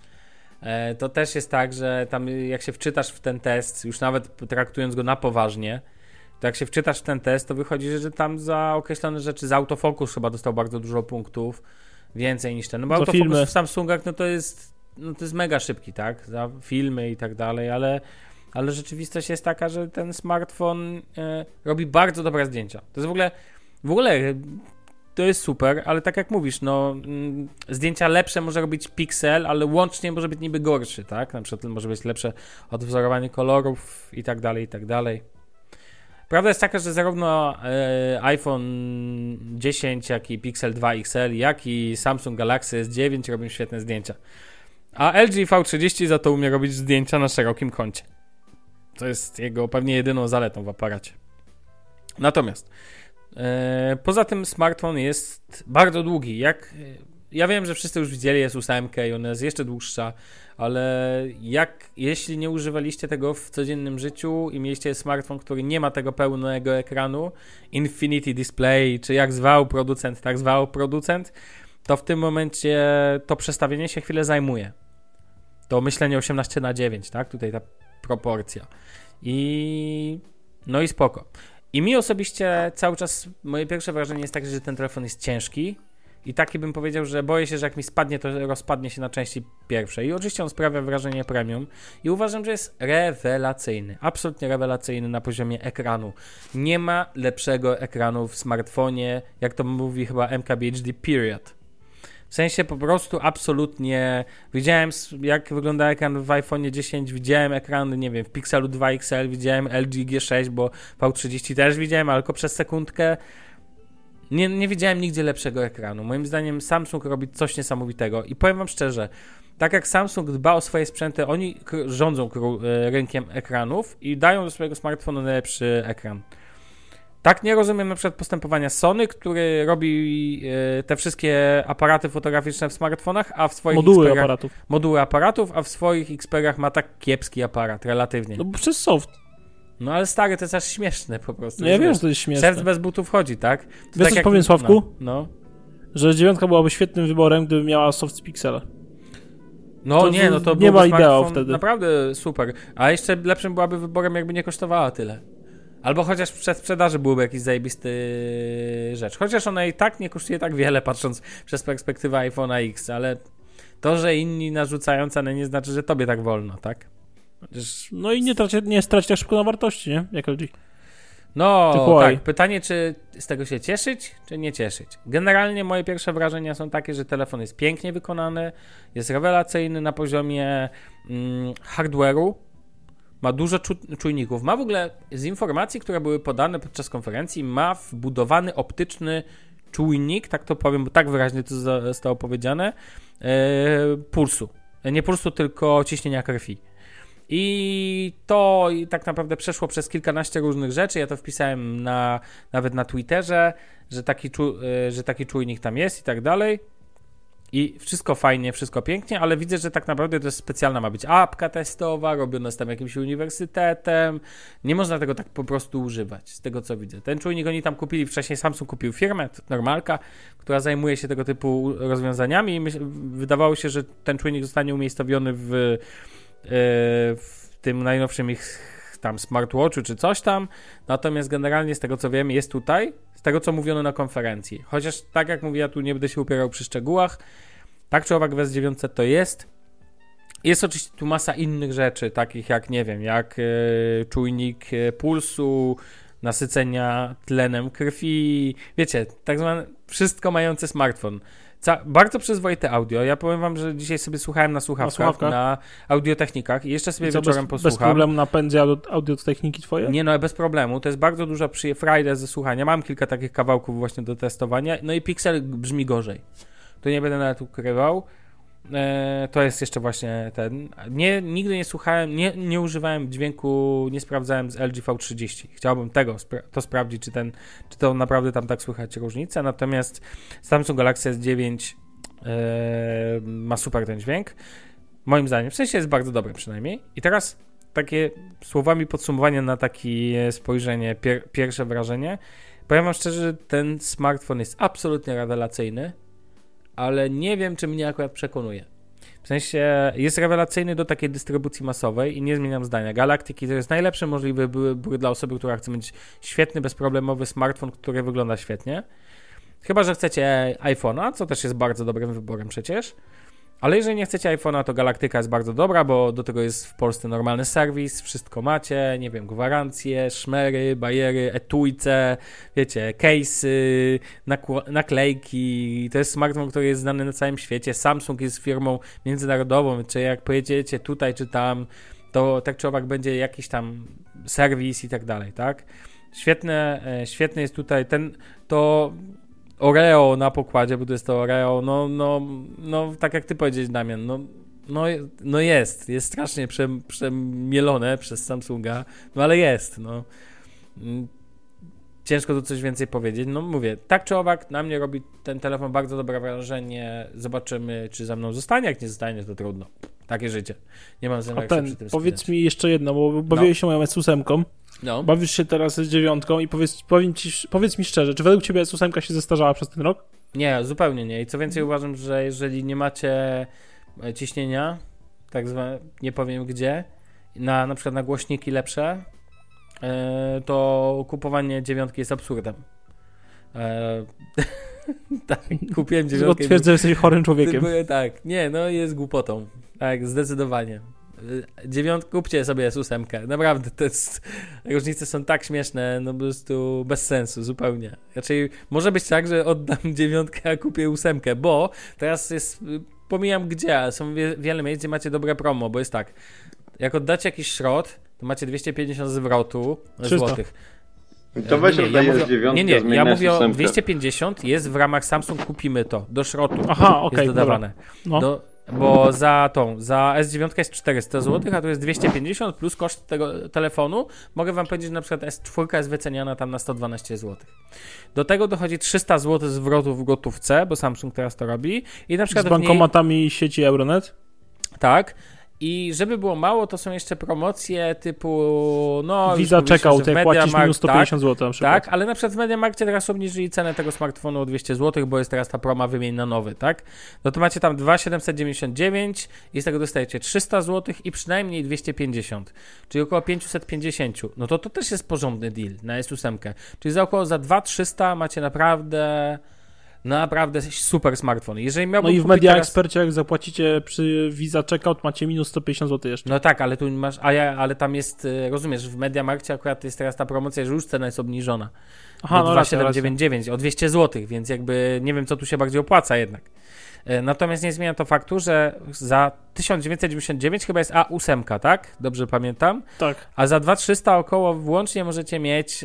Speaker 2: to też jest tak, że tam jak się wczytasz w ten test, już nawet traktując go na poważnie, to jak się wczytasz w ten test, to wychodzi, że tam za określone rzeczy, za autofokus chyba dostał bardzo dużo punktów, więcej niż ten. No bo autofokus w Samsungach, no to jest mega szybki, tak? Za filmy i tak dalej, ale rzeczywistość jest taka, że ten smartfon robi bardzo dobre zdjęcia. To jest w ogóle to jest super, ale tak jak mówisz, no zdjęcia lepsze może robić Pixel, ale łącznie może być niby gorszy, tak? Na przykład może być lepsze odwzorowanie kolorów i tak dalej, i tak dalej. Prawda jest taka, że zarówno iPhone 10, jak i Pixel 2 XL, jak i Samsung Galaxy S9 robią świetne zdjęcia. A LG V30 za to umie robić zdjęcia na szerokim kącie. To jest jego pewnie jedyną zaletą w aparacie. Natomiast poza tym smartfon jest bardzo długi. Ja wiem, że wszyscy już widzieli, jest 8 i ona jest jeszcze dłuższa, ale jeśli nie używaliście tego w codziennym życiu i mieliście smartfon, który nie ma tego pełnego ekranu, Infinity Display, czy jak zwał producent, tak zwał producent, to w tym momencie to przestawienie się chwilę zajmuje. To myślenie 18:9, tak? Tutaj ta proporcja. No i spoko. I mi osobiście cały czas moje pierwsze wrażenie jest takie, że ten telefon jest ciężki i taki bym powiedział, że boję się, że jak mi spadnie, to rozpadnie się na części pierwszej. I oczywiście on sprawia wrażenie premium i uważam, że jest rewelacyjny. Absolutnie rewelacyjny na poziomie ekranu. Nie ma lepszego ekranu w smartfonie, jak to mówi chyba MKBHD, period. W sensie po prostu absolutnie widziałem, jak wygląda ekran w iPhone 10, widziałem ekrany, nie wiem, w Pixelu 2 XL, widziałem LG G6, bo V30 też widziałem, ale tylko przez sekundkę. Nie widziałem nigdzie lepszego ekranu. Moim zdaniem Samsung robi coś niesamowitego i powiem wam szczerze, tak jak Samsung dba o swoje sprzęty, oni rządzą rynkiem ekranów i dają do swojego smartfonu najlepszy ekran. Tak nie rozumiem na przykład postępowania Sony, który robi te wszystkie aparaty fotograficzne w smartfonach, a w swoich moduły aparatów, a w swoich Xperiach ma tak kiepski aparat, relatywnie.
Speaker 3: No bo przez soft.
Speaker 2: No ale stary, to jest aż śmieszne po prostu.
Speaker 3: No ja wiem, że to jest śmieszne.
Speaker 2: Szef bez butów chodzi, tak?
Speaker 3: Wiesz
Speaker 2: tak
Speaker 3: co powiem, Sławku?
Speaker 2: No.
Speaker 3: Że 9 byłaby świetnym wyborem, gdyby miała soft z Pixela.
Speaker 2: To
Speaker 3: nie ma ideału wtedy.
Speaker 2: Naprawdę super. A jeszcze lepszym byłaby wyborem, jakby nie kosztowała tyle. Albo chociaż przed sprzedaży byłby jakiś zajebisty rzecz. Chociaż ona i tak nie kosztuje tak wiele, patrząc przez perspektywę iPhone'a X, ale to, że inni narzucają cenę, nie znaczy, że tobie tak wolno, tak?
Speaker 3: No i nie straci tak szybko na wartości, nie? Jak LG.
Speaker 2: No tak, pytanie, czy z tego się cieszyć, czy nie cieszyć. Generalnie moje pierwsze wrażenia są takie, że telefon jest pięknie wykonany, jest rewelacyjny na poziomie hardware'u, ma dużo czujników. Ma w ogóle z informacji, które były podane podczas konferencji, ma wbudowany optyczny czujnik, tak to powiem, bo tak wyraźnie to zostało powiedziane, pulsu. Nie pulsu, tylko ciśnienia krwi. I to tak naprawdę przeszło przez kilkanaście różnych rzeczy. Ja to wpisałem nawet na Twitterze, że taki czujnik tam jest i tak dalej. I wszystko fajnie, wszystko pięknie, ale widzę, że tak naprawdę to jest specjalna ma być apka testowa, robiona z tam jakimś uniwersytetem. Nie można tego tak po prostu używać, z tego co widzę. Ten czujnik oni tam kupili wcześniej, Samsung kupił firmę, normalka, która zajmuje się tego typu rozwiązaniami i wydawało się, że ten czujnik zostanie umiejscowiony w tym najnowszym ich tam smartwatchu czy coś tam. Natomiast generalnie z tego co wiem jest tutaj, z tego co mówiono na konferencji. Chociaż tak jak mówię, ja tu nie będę się upierał przy szczegółach. Tak czy owak w S9 to jest. Jest oczywiście tu masa innych rzeczy, takich jak, nie wiem, jak czujnik pulsu, nasycenia tlenem krwi, wiecie, tak zwane wszystko mające smartfon. Bardzo przyzwoite audio. Ja powiem wam, że dzisiaj sobie słuchałem na słuchawkach, na audiotechnikach i jeszcze sobie wieczorem posłucham.
Speaker 3: Bez problemu napędzi audiotechniki twoje?
Speaker 2: Nie, no bez problemu. To jest bardzo duża frajda ze słuchania. Mam kilka takich kawałków właśnie do testowania. No i Pixel brzmi gorzej. To nie będę nawet ukrywał. To jest jeszcze właśnie ten. Nigdy nie słuchałem, nie używałem dźwięku, nie sprawdzałem z LG V30. Chciałbym to sprawdzić, czy to naprawdę tam tak słychać różnicę. Natomiast Samsung Galaxy S9 ma super ten dźwięk. Moim zdaniem, w sensie jest bardzo dobry przynajmniej. I teraz takie słowami podsumowania na takie spojrzenie, pierwsze wrażenie. Powiem wam szczerze, że ten smartfon jest absolutnie rewelacyjny. Ale nie wiem, czy mnie akurat przekonuje. W sensie jest rewelacyjny do takiej dystrybucji masowej i nie zmieniam zdania. Galactiki to jest najlepszy możliwy wybór dla osoby, która chce mieć świetny, bezproblemowy smartfon, który wygląda świetnie. Chyba że chcecie iPhone'a, co też jest bardzo dobrym wyborem przecież. Ale jeżeli nie chcecie iPhone'a, to Galaktyka jest bardzo dobra, bo do tego jest w Polsce normalny serwis, wszystko macie, nie wiem, gwarancje, szmery, bajery, etujce, wiecie, case'y, naklejki. To jest smartfon, który jest znany na całym świecie. Samsung jest firmą międzynarodową, czy jak pojedziecie tutaj czy tam, to tak czy owak będzie jakiś tam serwis i tak dalej, tak? Świetny jest tutaj to Oreo na pokładzie, bo to jest to Oreo, no tak jak ty powiedziałeś, Damian, no jest strasznie przemielone przez Samsunga, no ale jest, no. Ciężko tu coś więcej powiedzieć, no mówię, tak czy owak, na mnie robi ten telefon bardzo dobre wrażenie, zobaczymy, czy za mną zostanie, jak nie zostanie, to trudno, takie życie, nie mam zamiaru się przy tym
Speaker 3: powiedz
Speaker 2: spinać.
Speaker 3: mi jeszcze jedno, bo bawiłeś się moją S8, bawisz się teraz z 9 i powiedz mi szczerze, czy według ciebie S8 się zestarzała przez ten rok?
Speaker 2: Nie, zupełnie nie i co więcej uważam, że jeżeli nie macie ciśnienia, tak zwane, nie powiem gdzie, na przykład na głośniki lepsze, to kupowanie 9 jest absurdem. Tak, kupiłem 9.
Speaker 3: Twierdzę, że jesteś chorym człowiekiem.
Speaker 2: Tak, nie, no jest głupotą. Tak, zdecydowanie. 9, kupcie sobie S8. Naprawdę, różnice są tak śmieszne, no po prostu bez sensu, zupełnie. Raczej może być tak, że oddam 9, a kupię 8, bo teraz jest, pomijam gdzie, ale są wiele miejsc, gdzie macie dobre promo, bo jest tak, jak oddacie jakiś szrot, to macie 250 zwrotu złotych.
Speaker 4: To weź oddajesz 9.
Speaker 2: Nie, ja mówię o 250 jest w ramach Samsung Kupimy to, do szrotu jest dodawane. Bo za S9 jest 400 zł, a tu jest 250 plus koszt tego telefonu. Mogę wam powiedzieć, że na przykład S4 jest wyceniana tam na 112 zł. Do tego dochodzi 300 zł zwrotu w gotówce, bo Samsung teraz to robi. I na przykład
Speaker 3: z bankomatami sieci Euronet?
Speaker 2: Tak. I żeby było mało, to są jeszcze promocje typu
Speaker 3: Visa Checkout, jak płacisz minus 150 zł na przykład.
Speaker 2: Tak, ale na przykład w MediaMarkcie teraz obniżyli cenę tego smartfonu o 200 zł, bo jest teraz ta proma wymień na nowy, tak? No to macie tam 2,799 i z tego dostajecie 300 zł i przynajmniej 250, czyli około 550. No to też jest porządny deal na S8. Czyli za 2,300 macie naprawdę super smartfon. Jeżeli miałbym
Speaker 3: i w Media Expercie, jak zapłacicie przy Visa Checkout, macie minus 150 zł jeszcze.
Speaker 2: No tak, ale tu masz, ale tam jest, rozumiesz, w MediaMarkcie akurat jest teraz ta promocja, że już cena jest obniżona.
Speaker 3: Aha,
Speaker 2: do 2,799 o 200 zł, więc jakby nie wiem, co tu się bardziej opłaca jednak. Natomiast nie zmienia to faktu, że za 1999 chyba jest A8, tak? Dobrze pamiętam?
Speaker 3: Tak.
Speaker 2: A za 2300 około włącznie możecie mieć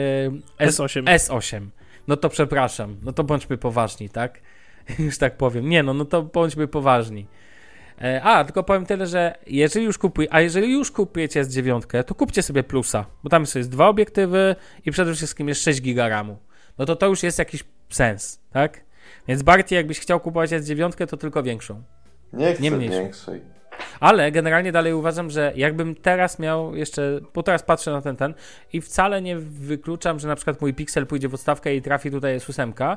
Speaker 2: S8. No to przepraszam, no to bądźmy poważni, tak? Już tak powiem. Nie, no to bądźmy poważni. Tylko powiem tyle, że jeżeli już kupujecie S9, to kupcie sobie plusa, bo tam jest 2 obiektywy i przede wszystkim jest 6 GB RAMu. No to już jest jakiś sens, tak? Więc Barty, jakbyś chciał kupować S9, to tylko większą.
Speaker 4: Nie chcę większej.
Speaker 2: Ale generalnie dalej uważam, że jakbym teraz miał jeszcze, bo teraz patrzę na ten i wcale nie wykluczam, że na przykład mój Pixel pójdzie w odstawkę i trafi tutaj S8,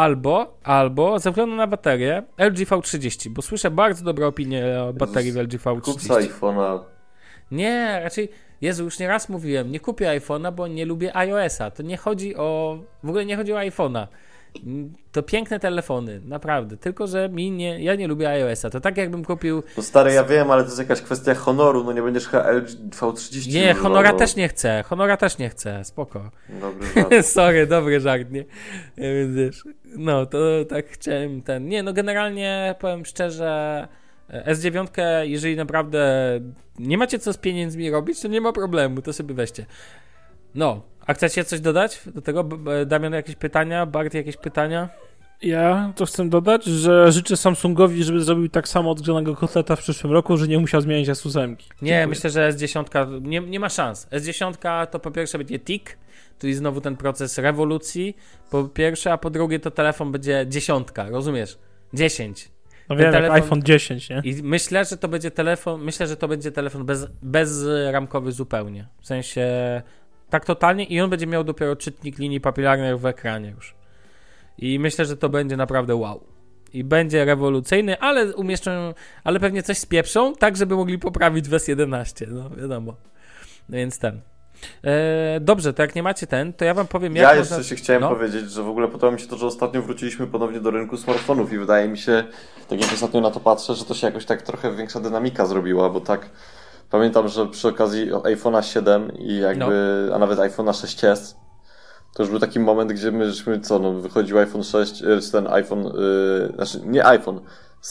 Speaker 2: albo ze względu na baterię LG V30, bo słyszę bardzo dobre opinie o baterii w LG V30.
Speaker 4: Kup iPhone'a.
Speaker 2: Nie, raczej, Jezu, już nieraz mówiłem, nie kupię iPhone'a, bo nie lubię iOS-a. To nie chodzi w ogóle nie chodzi o iPhone'a. To piękne telefony, naprawdę. Tylko, że ja nie lubię iOS-a. To tak jakbym kupił...
Speaker 4: No stary, ja wiem, ale to jest jakaś kwestia honoru. No nie będziesz LG V30.
Speaker 2: Nie, Honora też nie chcę. Spoko.
Speaker 4: Dobry żart.
Speaker 2: Sorry, dobry żart, nie? Więc wiesz, no to tak chciałem Nie, no generalnie powiem szczerze, S9, jeżeli naprawdę nie macie co z pieniędzmi robić, to nie ma problemu, to sobie weźcie. No, a chcecie coś dodać do tego? Damian, jakieś pytania? Bart, jakieś pytania?
Speaker 3: Ja to chcę dodać, że życzę Samsungowi, żeby zrobił tak samo odgrzanego kotleta w przyszłym roku, że nie musiał zmieniać S8.
Speaker 2: Nie, myślę, że S10 nie ma szans. S10 to po pierwsze będzie TIC, czyli znowu ten proces rewolucji, po pierwsze, a po drugie to telefon będzie 10, rozumiesz? 10.
Speaker 3: No wiem, telefon, jak iPhone 10, nie?
Speaker 2: I myślę, że to będzie telefon bezramkowy zupełnie. W sensie tak totalnie i on będzie miał dopiero czytnik linii papilarnych w ekranie już. I myślę, że to będzie naprawdę wow. I będzie rewolucyjny, ale pewnie coś spieprzą, tak żeby mogli poprawić w S11, no wiadomo. Więc dobrze, to jak nie macie to ja wam powiem jak
Speaker 4: jeszcze się chciałem powiedzieć, że w ogóle podoba mi się to, że ostatnio wróciliśmy ponownie do rynku smartfonów i wydaje mi się, tak jak ostatnio na to patrzę, że to się jakoś tak trochę większa dynamika zrobiła, bo tak pamiętam, że przy okazji iPhone'a 7 i a nawet iPhone'a 6s to już był taki moment, gdzie wychodził iPhone 6, czy ten iPhone, nie iPhone,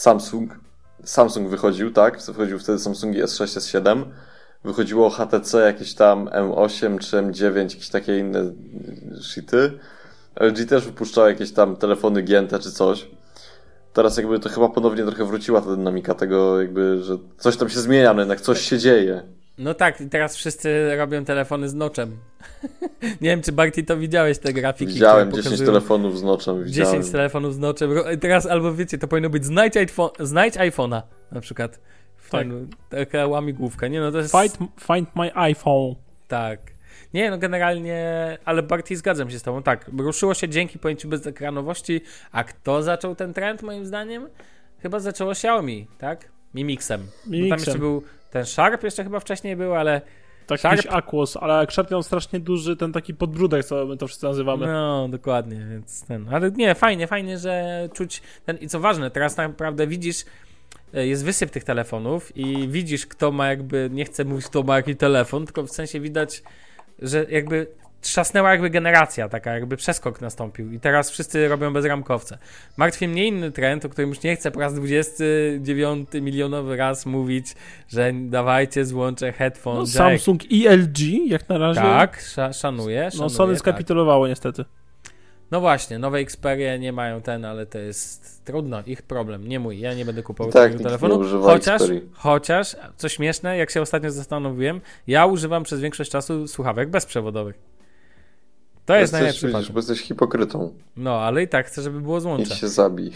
Speaker 4: Samsung wychodził, tak? Wychodził wtedy Samsungi S6, S7. Wychodziło HTC jakieś tam M8 czy M9, jakieś takie inne shity. LG też wypuszczał jakieś tam telefony gięte czy coś. Teraz jakby to chyba ponownie trochę wróciła ta dynamika tego jakby, że coś tam się zmienia, no jednak coś się dzieje.
Speaker 2: No tak, i teraz wszyscy robią telefony z notchem. Nie wiem, czy Barty to widziałeś, te grafiki.
Speaker 4: Widziałem 10 telefonów z notchem.
Speaker 2: 10 telefonów z notchem. Teraz albo wiecie, to powinno być znajdź iPhone'a na przykład.
Speaker 3: Tak.
Speaker 2: Taka łamigłówka. Nie, no to jest...
Speaker 3: Find my iPhone.
Speaker 2: Tak. Nie, no generalnie, ale Barty, zgadzam się z tobą. Tak, ruszyło się dzięki pojęciu bezekranowości, a kto zaczął ten trend moim zdaniem? Chyba zaczęło Xiaomi, tak? Mi Mixem. Tam jeszcze był ten Sharp, jeszcze chyba wcześniej był, ale...
Speaker 3: Tak, jakiś Aquos, ale jak Sharp miał strasznie duży ten taki podbródek, co my to wszyscy nazywamy.
Speaker 2: No, dokładnie, więc ale nie, fajnie, że czuć i co ważne, teraz naprawdę widzisz, jest wysyp tych telefonów i widzisz, kto ma nie chcę mówić, kto ma jaki telefon, tylko w sensie widać, że jakby trzasnęła generacja, taka jakby przeskok nastąpił i teraz wszyscy robią bezramkowce. Martwi mnie inny trend, o którym już nie chcę po raz 29 milionowy raz mówić, że dawajcie złącze headphone jack.
Speaker 3: Samsung i LG jak na razie.
Speaker 2: Tak, szanuję.
Speaker 3: No Sony skapitulowało niestety.
Speaker 2: No właśnie, nowe Xperia nie mają ale to jest trudno, ich problem, nie mój. Ja nie będę kupował takiego telefonu. Chociaż, co śmieszne, jak się ostatnio zastanowiłem, ja używam przez większość czasu słuchawek bezprzewodowych. To jest najlepszy
Speaker 4: przypadek. Bo jesteś hipokrytą.
Speaker 2: No, ale i tak chcę, żeby było złącze.
Speaker 4: I się zabij.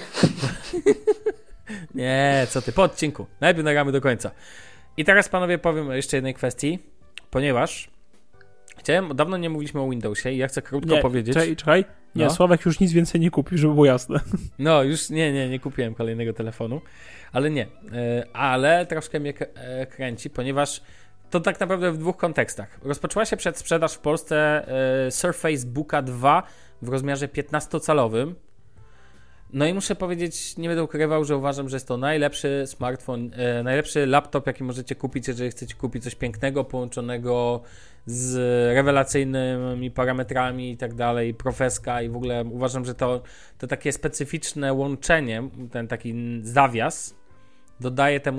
Speaker 2: Nie, co ty, po odcinku. Najpierw nagramy do końca. I teraz, panowie, powiem o jeszcze jednej kwestii, ponieważ dawno nie mówiliśmy o Windowsie i ja chcę krótko powiedzieć.
Speaker 3: Czekaj. Nie, Sławek już nic więcej nie kupił, żeby było jasne.
Speaker 2: No, już nie kupiłem kolejnego telefonu, ale nie. Ale troszkę mnie kręci, ponieważ to tak naprawdę w dwóch kontekstach. Rozpoczęła się przedsprzedaż w Polsce Surface Booka 2 w rozmiarze 15-calowym. No i muszę powiedzieć, nie będę ukrywał, że uważam, że jest to najlepszy smartfon, najlepszy laptop, jaki możecie kupić, jeżeli chcecie kupić coś pięknego, połączonego z rewelacyjnymi parametrami i tak dalej, profeska i w ogóle uważam, że to takie specyficzne łączenie, ten taki zawias dodaje temu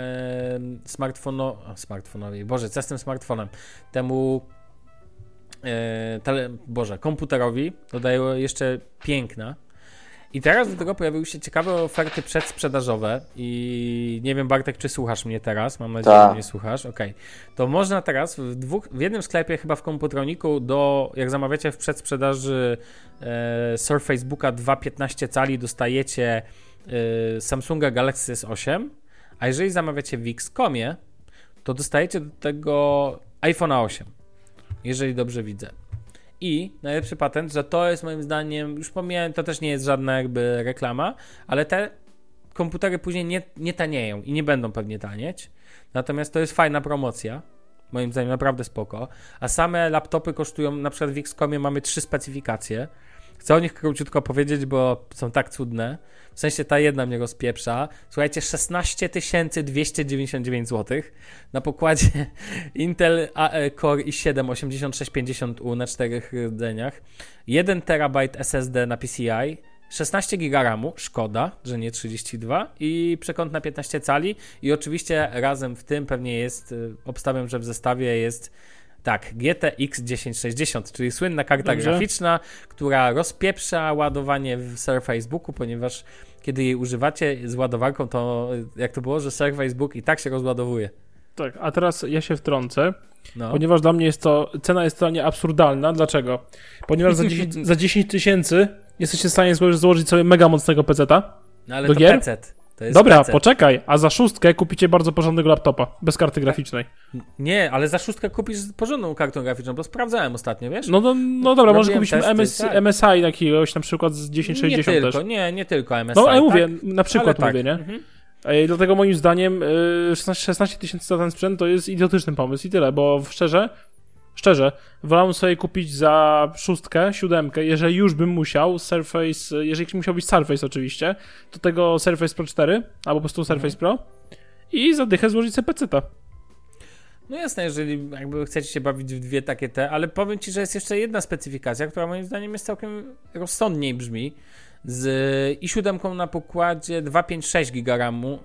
Speaker 2: smartfonowi, Boże, co z tym smartfonem, temu komputerowi dodaje jeszcze piękna. I teraz do tego pojawiły się ciekawe oferty przedsprzedażowe i nie wiem, Bartek, czy słuchasz mnie teraz? Mam nadzieję, że mnie słuchasz. Okej. To można teraz w jednym sklepie, chyba w Komputroniku, jak zamawiacie w przedsprzedaży Surface Booka 2.15 cali, dostajecie Samsunga Galaxy S8, a jeżeli zamawiacie w Xcomie, to dostajecie do tego iPhone'a 8, jeżeli dobrze widzę. I najlepszy patent, że to jest moim zdaniem, już pomijałem, to też nie jest żadna jakby reklama, ale te komputery później nie tanieją i nie będą pewnie tanieć. Natomiast to jest fajna promocja, moim zdaniem naprawdę spoko. A same laptopy kosztują, na przykład w Xcomie mamy 3 specyfikacje. Chcę o nich króciutko powiedzieć, bo są tak cudne. W sensie ta jedna mnie rozpieprza. Słuchajcie, 16 299 zł na pokładzie Intel Core i7 8650U na 4 rdzeniach, 1 TB SSD na PCI, 16 GB RAMu, szkoda, że nie 32 i przekąt na 15 cali i oczywiście razem w tym pewnie jest, obstawiam, że w zestawie jest GTX 1060, czyli słynna karta graficzna, która rozpieprza ładowanie w Surface Booku, ponieważ kiedy jej używacie z ładowarką, to jak to było, że Surface Book i tak się rozładowuje.
Speaker 3: Tak, a teraz ja się wtrącę, ponieważ dla mnie cena jest totalnie absurdalna. Dlaczego? Ponieważ za 10 tysięcy jesteście w stanie złożyć sobie mega mocnego PC-ta
Speaker 2: ale
Speaker 3: do
Speaker 2: to
Speaker 3: gier.
Speaker 2: PC.
Speaker 3: Dobra, PC. Poczekaj, a za 6 kupicie bardzo porządnego laptopa, bez karty graficznej.
Speaker 2: Nie, ale za 6 kupisz porządną kartą graficzną, bo sprawdzałem ostatnio, wiesz?
Speaker 3: No dobra, możesz kupić MSI jakiegoś na przykład z 1060 też.
Speaker 2: Nie tylko MSI.
Speaker 3: No ale mówię, na przykład mówię, nie? Mhm. Dlatego moim zdaniem 16 tysięcy za ten sprzęt to jest idiotyczny pomysł i tyle, bo szczerze, wolałbym sobie kupić za 6, 7, jeżeli już bym musiał Surface, jeżeli musiał być Surface oczywiście, to tego Surface Pro 4, albo po prostu Surface Pro i za dychę złożyć sobie PC-ta.
Speaker 2: No jasne, jeżeli jakby chcecie się bawić w dwie takie ale powiem Ci, że jest jeszcze jedna specyfikacja, która moim zdaniem jest całkiem rozsądniej brzmi, z i7 na pokładzie 256 GB RAMu,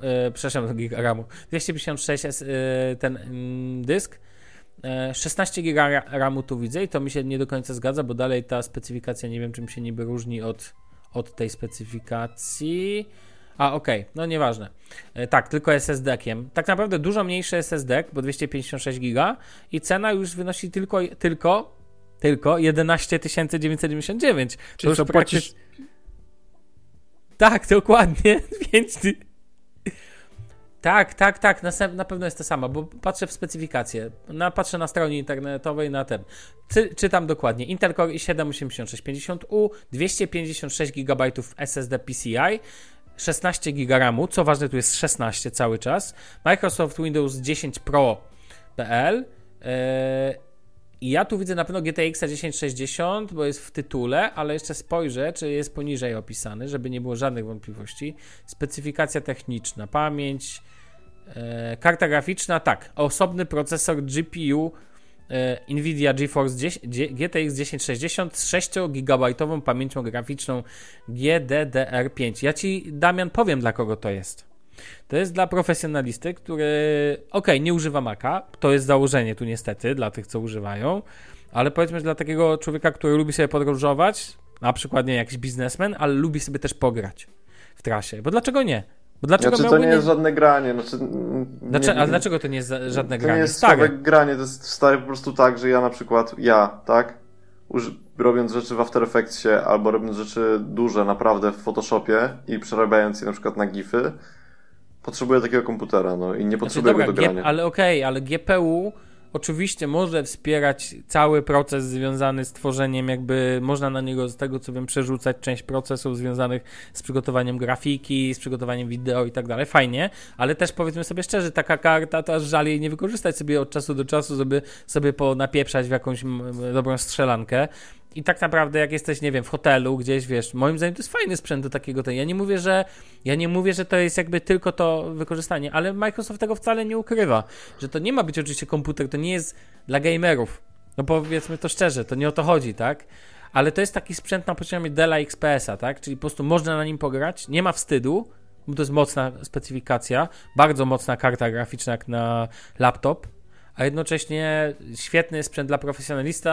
Speaker 2: 256 ten dysk, 16 GB RAMu tu widzę i to mi się nie do końca zgadza, bo dalej ta specyfikacja nie wiem czym się niby różni od tej specyfikacji. Okej, no nieważne. Tak, tylko SSD-kiem. Tak naprawdę dużo mniejszy SSD, bo 256 GB i cena już wynosi tylko 11 999.
Speaker 3: Czyli co płacisz?
Speaker 2: Tak, dokładnie. Więc Tak, na pewno jest to samo, bo patrzę w specyfikację, patrzę na stronie internetowej, na ten. Czytam dokładnie. Intel Core i7 8650U, 256 GB SSD PCI, 16 GB RAMu, co ważne tu jest 16 cały czas, Microsoft Windows 10 Pro.pl i ja tu widzę na pewno GTX 1060, bo jest w tytule, ale jeszcze spojrzę, czy jest poniżej opisany, żeby nie było żadnych wątpliwości. Specyfikacja techniczna, pamięć, karta graficzna, tak, osobny procesor GPU Nvidia GeForce GTX 1060 z 6 GB pamięcią graficzną GDDR5. Ja Ci, Damian, powiem, dla kogo to jest. To jest dla profesjonalisty, który nie używa Maca, to jest założenie tu niestety dla tych, co używają, ale powiedzmy, że dla takiego człowieka, który lubi sobie podróżować, na przykład nie jakiś biznesmen, ale lubi sobie też pograć w trasie, bo dlaczego nie? Bo dlaczego
Speaker 4: to nie jest żadne granie.
Speaker 2: Ale dlaczego to nie jest żadne granie?
Speaker 4: To nie jest stare granie, to jest stare po prostu tak, że ja na przykład, robiąc rzeczy w After Effectsie albo robiąc rzeczy duże naprawdę w Photoshopie i przerabiając je na przykład na gify, potrzebuję takiego komputera, i nie potrzebuję go do grania.
Speaker 2: Ale GPU oczywiście może wspierać cały proces związany z tworzeniem, jakby można na niego, z tego co wiem, przerzucać część procesów związanych z przygotowaniem grafiki, z przygotowaniem wideo i tak dalej. Fajnie, ale też powiedzmy sobie szczerze, taka karta to aż żal jej nie wykorzystać sobie od czasu do czasu, żeby sobie napieprzać w jakąś dobrą strzelankę. I tak naprawdę jak jesteś, nie wiem, w hotelu gdzieś, wiesz, moim zdaniem to jest fajny sprzęt do takiego. Ja nie mówię, że to jest jakby tylko to wykorzystanie, ale Microsoft tego wcale nie ukrywa, że to nie ma być oczywiście komputer, to nie jest dla gamerów. No powiedzmy to szczerze, to nie o to chodzi, tak? Ale to jest taki sprzęt na poziomie Della XPS-a, tak? Czyli po prostu można na nim pograć, nie ma wstydu, bo to jest mocna specyfikacja, bardzo mocna karta graficzna jak na laptop, a jednocześnie świetny sprzęt dla profesjonalista.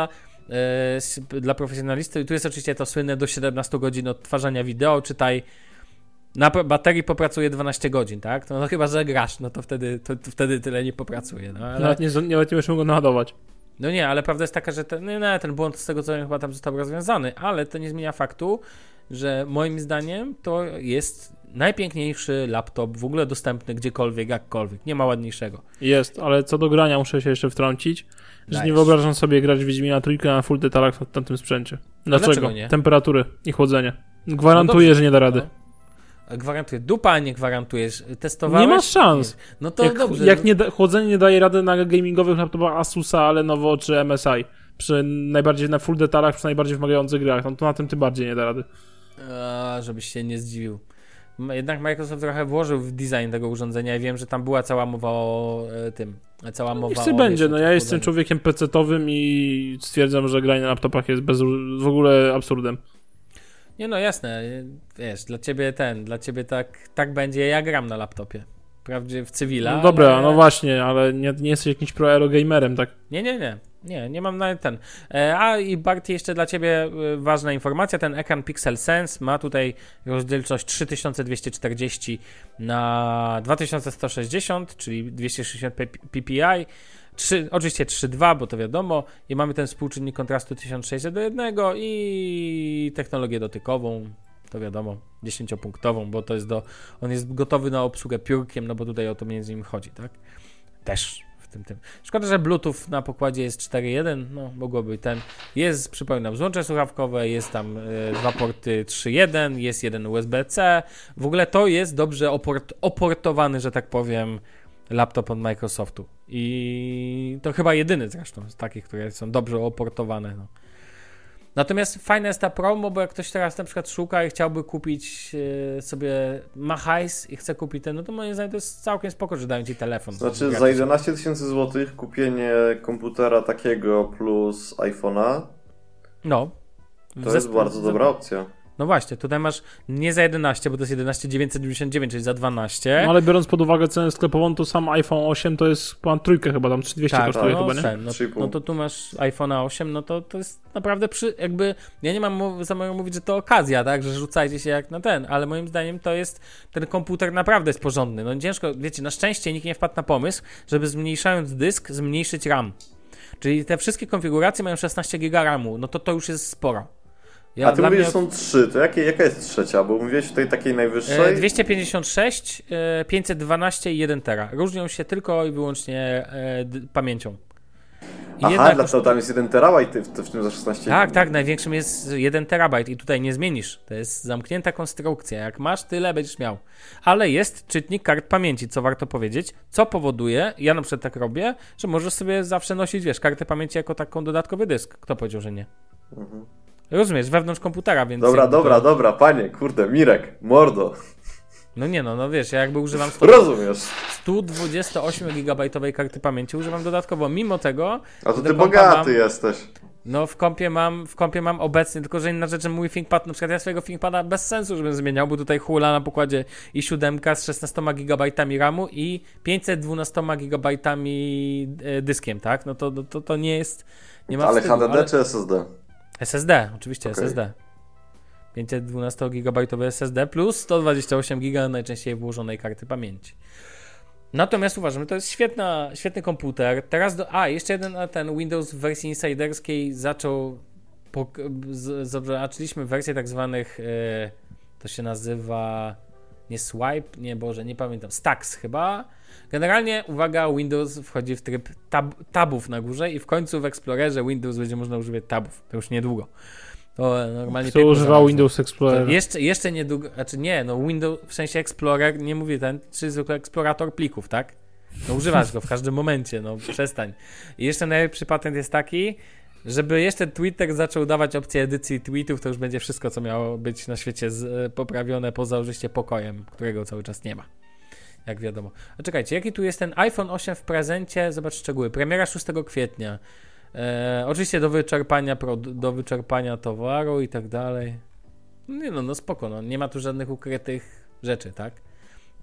Speaker 2: dla profesjonalisty. I tu jest oczywiście to słynne do 17 godzin odtwarzania wideo, czytaj na baterii popracuje 12 godzin, tak? No chyba, że grasz, no to wtedy tyle nie popracuje. No, ale...
Speaker 3: Nawet nie będziesz mógł go naładować.
Speaker 2: No nie, ale prawda jest taka, że ten błąd z tego co chyba tam został rozwiązany, ale to nie zmienia faktu, że moim zdaniem to jest najpiękniejszy laptop w ogóle dostępny gdziekolwiek, jakkolwiek. Nie ma ładniejszego.
Speaker 3: Jest, ale co do grania muszę się jeszcze wtrącić, że nie wyobrażam sobie grać w Wiedźmina trójkę na full detalach na tamtym sprzęcie. Dlaczego nie? Temperatury i chłodzenie. Gwarantuję, że nie da rady.
Speaker 2: Gwarantuję. Dupa, nie gwarantujesz. Testowałeś?
Speaker 3: Nie masz szans.
Speaker 2: No to dobrze.
Speaker 3: Jak chłodzenie nie daje rady na gamingowych laptopach Asusa, Lenovo czy MSI, najbardziej na full detalach, przy najbardziej wymagających grach, no to na tym tym bardziej nie da rady.
Speaker 2: Żebyś się nie zdziwił. Jednak Microsoft trochę włożył w design tego urządzenia i wiem, że tam była cała mowa o tym. Cała mowa
Speaker 3: niech sobie będzie. No ja jestem człowiekiem PC-towym i stwierdzam, że granie na laptopach jest w ogóle absurdem.
Speaker 2: Nie no, jasne. Wiesz, dla ciebie tak będzie. Ja gram na laptopie. Wprawdzie w cywila.
Speaker 3: No dobra, ale... no właśnie, ale nie jesteś jakimś pro-aero gamerem, tak?
Speaker 2: Nie mam nawet ten. A i Barty, jeszcze dla ciebie ważna informacja, ten ekran Pixel Sense ma tutaj rozdzielczość 3240 na 2160, czyli 260 ppi, oczywiście 3.2, bo to wiadomo, i mamy ten współczynnik kontrastu 1600:1 i technologię dotykową, to wiadomo, 10-punktową, bo to jest on jest gotowy na obsługę piórkiem, no bo tutaj o to między innymi chodzi, tak? Też w tym. Szkoda, że Bluetooth na pokładzie jest 4.1, no mogłoby jest, przypominam, złącze słuchawkowe, jest tam 2 porty 3.1, jest jeden USB-C, w ogóle to jest dobrze oportowany, że tak powiem, laptop od Microsoftu i to chyba jedyny zresztą z takich, które są dobrze oportowane, no. Natomiast fajna jest ta promo, bo jak ktoś teraz na przykład szuka i chciałby kupić sobie, ma hajs i chce kupić ten, no to moim zdaniem to jest całkiem spoko, że dają ci telefon.
Speaker 4: Znaczy za 11 000 złotych kupienie komputera takiego plus iPhone'a,
Speaker 2: no,
Speaker 4: to jest bardzo dobra opcja.
Speaker 2: No właśnie, tutaj masz nie za 11, bo to jest 11,999, czyli za 12.
Speaker 3: No ale biorąc pod uwagę cenę sklepową, to sam iPhone 8 to jest ponad trójkę chyba, tam 3200 kosztuje chyba, nie?
Speaker 2: No to tu masz iPhone'a 8, no to jest naprawdę jakby, ja nie mam zamiaru mówić, że to okazja, tak, że rzucajcie się jak na ale moim zdaniem to jest, ten komputer naprawdę jest porządny. No ciężko, wiecie, na szczęście nikt nie wpadł na pomysł, żeby zmniejszając dysk, zmniejszyć RAM. Czyli te wszystkie konfiguracje mają 16 GB RAMu, no to już jest sporo.
Speaker 4: A ty mówisz, że są 3, to jaka jest trzecia? Bo mówiłeś tutaj takiej najwyższej?
Speaker 2: 256, 512 i 1 tera. Różnią się tylko i wyłącznie pamięcią.
Speaker 4: Dlatego tam jest 1 terabajt w tym za 16.
Speaker 2: Tak, największym jest 1 terabajt i tutaj nie zmienisz. To jest zamknięta konstrukcja. Jak masz, tyle będziesz miał. Ale jest czytnik kart pamięci, co warto powiedzieć, co powoduje, ja na przykład tak robię, że możesz sobie zawsze nosić, kartę pamięci jako taką dodatkowy dysk. Kto powiedział, że nie? Mhm. Rozumiesz, wewnątrz komputera, więc...
Speaker 4: Dobra, panie, kurde, Mirek, mordo.
Speaker 2: No nie no wiesz, ja jakby używam 128-gigabajtowej karty pamięci, używam dodatkowo, mimo tego...
Speaker 4: A to ty bogaty jesteś.
Speaker 2: No w kompie mam obecnie, tylko że inna rzecz, że mój ThinkPad, na przykład ja swojego ThinkPada bez sensu, żebym zmieniał, bo tutaj hula na pokładzie i 7 z 16 gigabajtami RAMu i 512 gigabajtami dyskiem, tak? No to nie jest... Nie ma
Speaker 4: ale
Speaker 2: wstydu,
Speaker 4: HDD czy SSD?
Speaker 2: SSD, oczywiście, okay. SSD. 512 GB SSD plus 128 GB najczęściej włożonej karty pamięci. Natomiast uważam, że to jest świetny komputer. Teraz jeszcze ten Windows w wersji insiderskiej zaczął zobaczyliśmy wersję tak zwanych to się nazywa nie swipe, nie pamiętam, stacks chyba. Generalnie, uwaga, Windows wchodzi w tryb tabów na górze i w końcu w Explorerze Windows będzie można używać tabów. To już niedługo. To normalnie...
Speaker 3: Kto używał Windows Explorer?
Speaker 2: Jeszcze niedługo, Windows, w sensie Explorer, nie mówię czy zwykle eksplorator plików, tak? No używasz go w każdym momencie, no przestań. I jeszcze najlepszy patent jest taki, żeby jeszcze Twitter zaczął dawać opcję edycji tweetów, to już będzie wszystko, co miało być na świecie poprawione poza oczywiście pokojem, którego cały czas nie ma. Jak wiadomo. A czekajcie, jaki tu jest ten iPhone 8 w prezencie? Zobacz szczegóły. Premiera 6 kwietnia. Oczywiście do wyczerpania towaru i tak dalej. No spoko, nie ma tu żadnych ukrytych rzeczy, tak?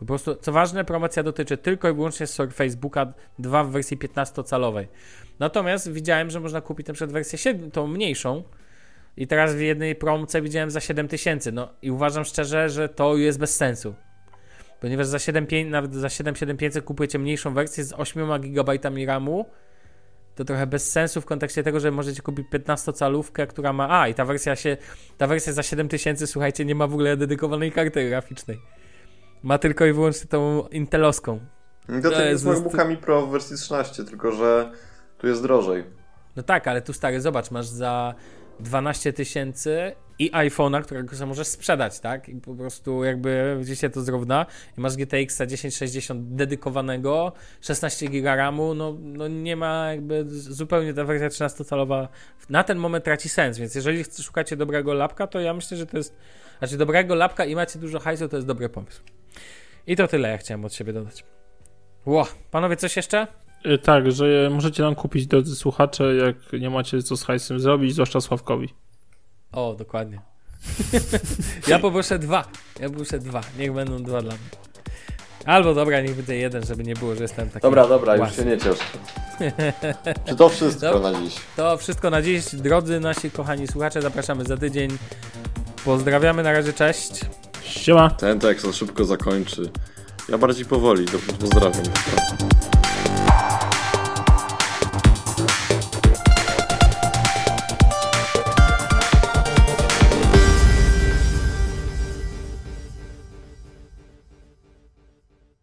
Speaker 2: Po prostu, co ważne, promocja dotyczy tylko i wyłącznie Facebooka 2 w wersji 15-calowej. Natomiast widziałem, że można kupić na przykład wersję tą mniejszą i teraz w jednej promce widziałem za 7000. No i uważam szczerze, że to jest bez sensu. Ponieważ nawet za 7500 kupujecie mniejszą wersję z 8 GB RAMu, to trochę bez sensu w kontekście tego, że możecie kupić 15-calówkę, która ma... i ta wersja za 7000, słuchajcie, nie ma w ogóle dedykowanej karty graficznej. Ma tylko i wyłącznie tą intelowską.
Speaker 4: To tak jest z MacBookami Pro w wersji 13, tylko że tu jest drożej.
Speaker 2: No tak, ale tu stary, zobacz, masz za 12 000 i iPhone'a, którego sobie możesz sprzedać, tak? I po prostu jakby widzicie to zrówna. I masz GTX 1060 dedykowanego, 16 GB RAMu, no nie ma jakby zupełnie ta wersja 13-calowa na ten moment traci sens, więc jeżeli szukacie dobrego lapka, to ja myślę, że to jest dobrego lapka i macie dużo hajsu, to jest dobry pomysł. I to tyle ja chciałem od siebie dodać. Panowie, coś jeszcze?
Speaker 3: Tak, że możecie nam kupić, drodzy słuchacze, jak nie macie co z hajsem zrobić, zwłaszcza Sławkowi.
Speaker 2: Dokładnie. Ja poproszę 2. Niech będą 2 dla mnie. Albo dobra, niech będzie 1, żeby nie było, że jestem taki...
Speaker 4: Dobra, już się nie ciesz. Czy to wszystko na dziś?
Speaker 2: To wszystko na dziś. Drodzy nasi kochani słuchacze, zapraszamy za tydzień. Pozdrawiamy, na razie, cześć.
Speaker 3: Siema.
Speaker 4: Ten tekst szybko zakończy. Ja bardziej powoli, pozdrawiam.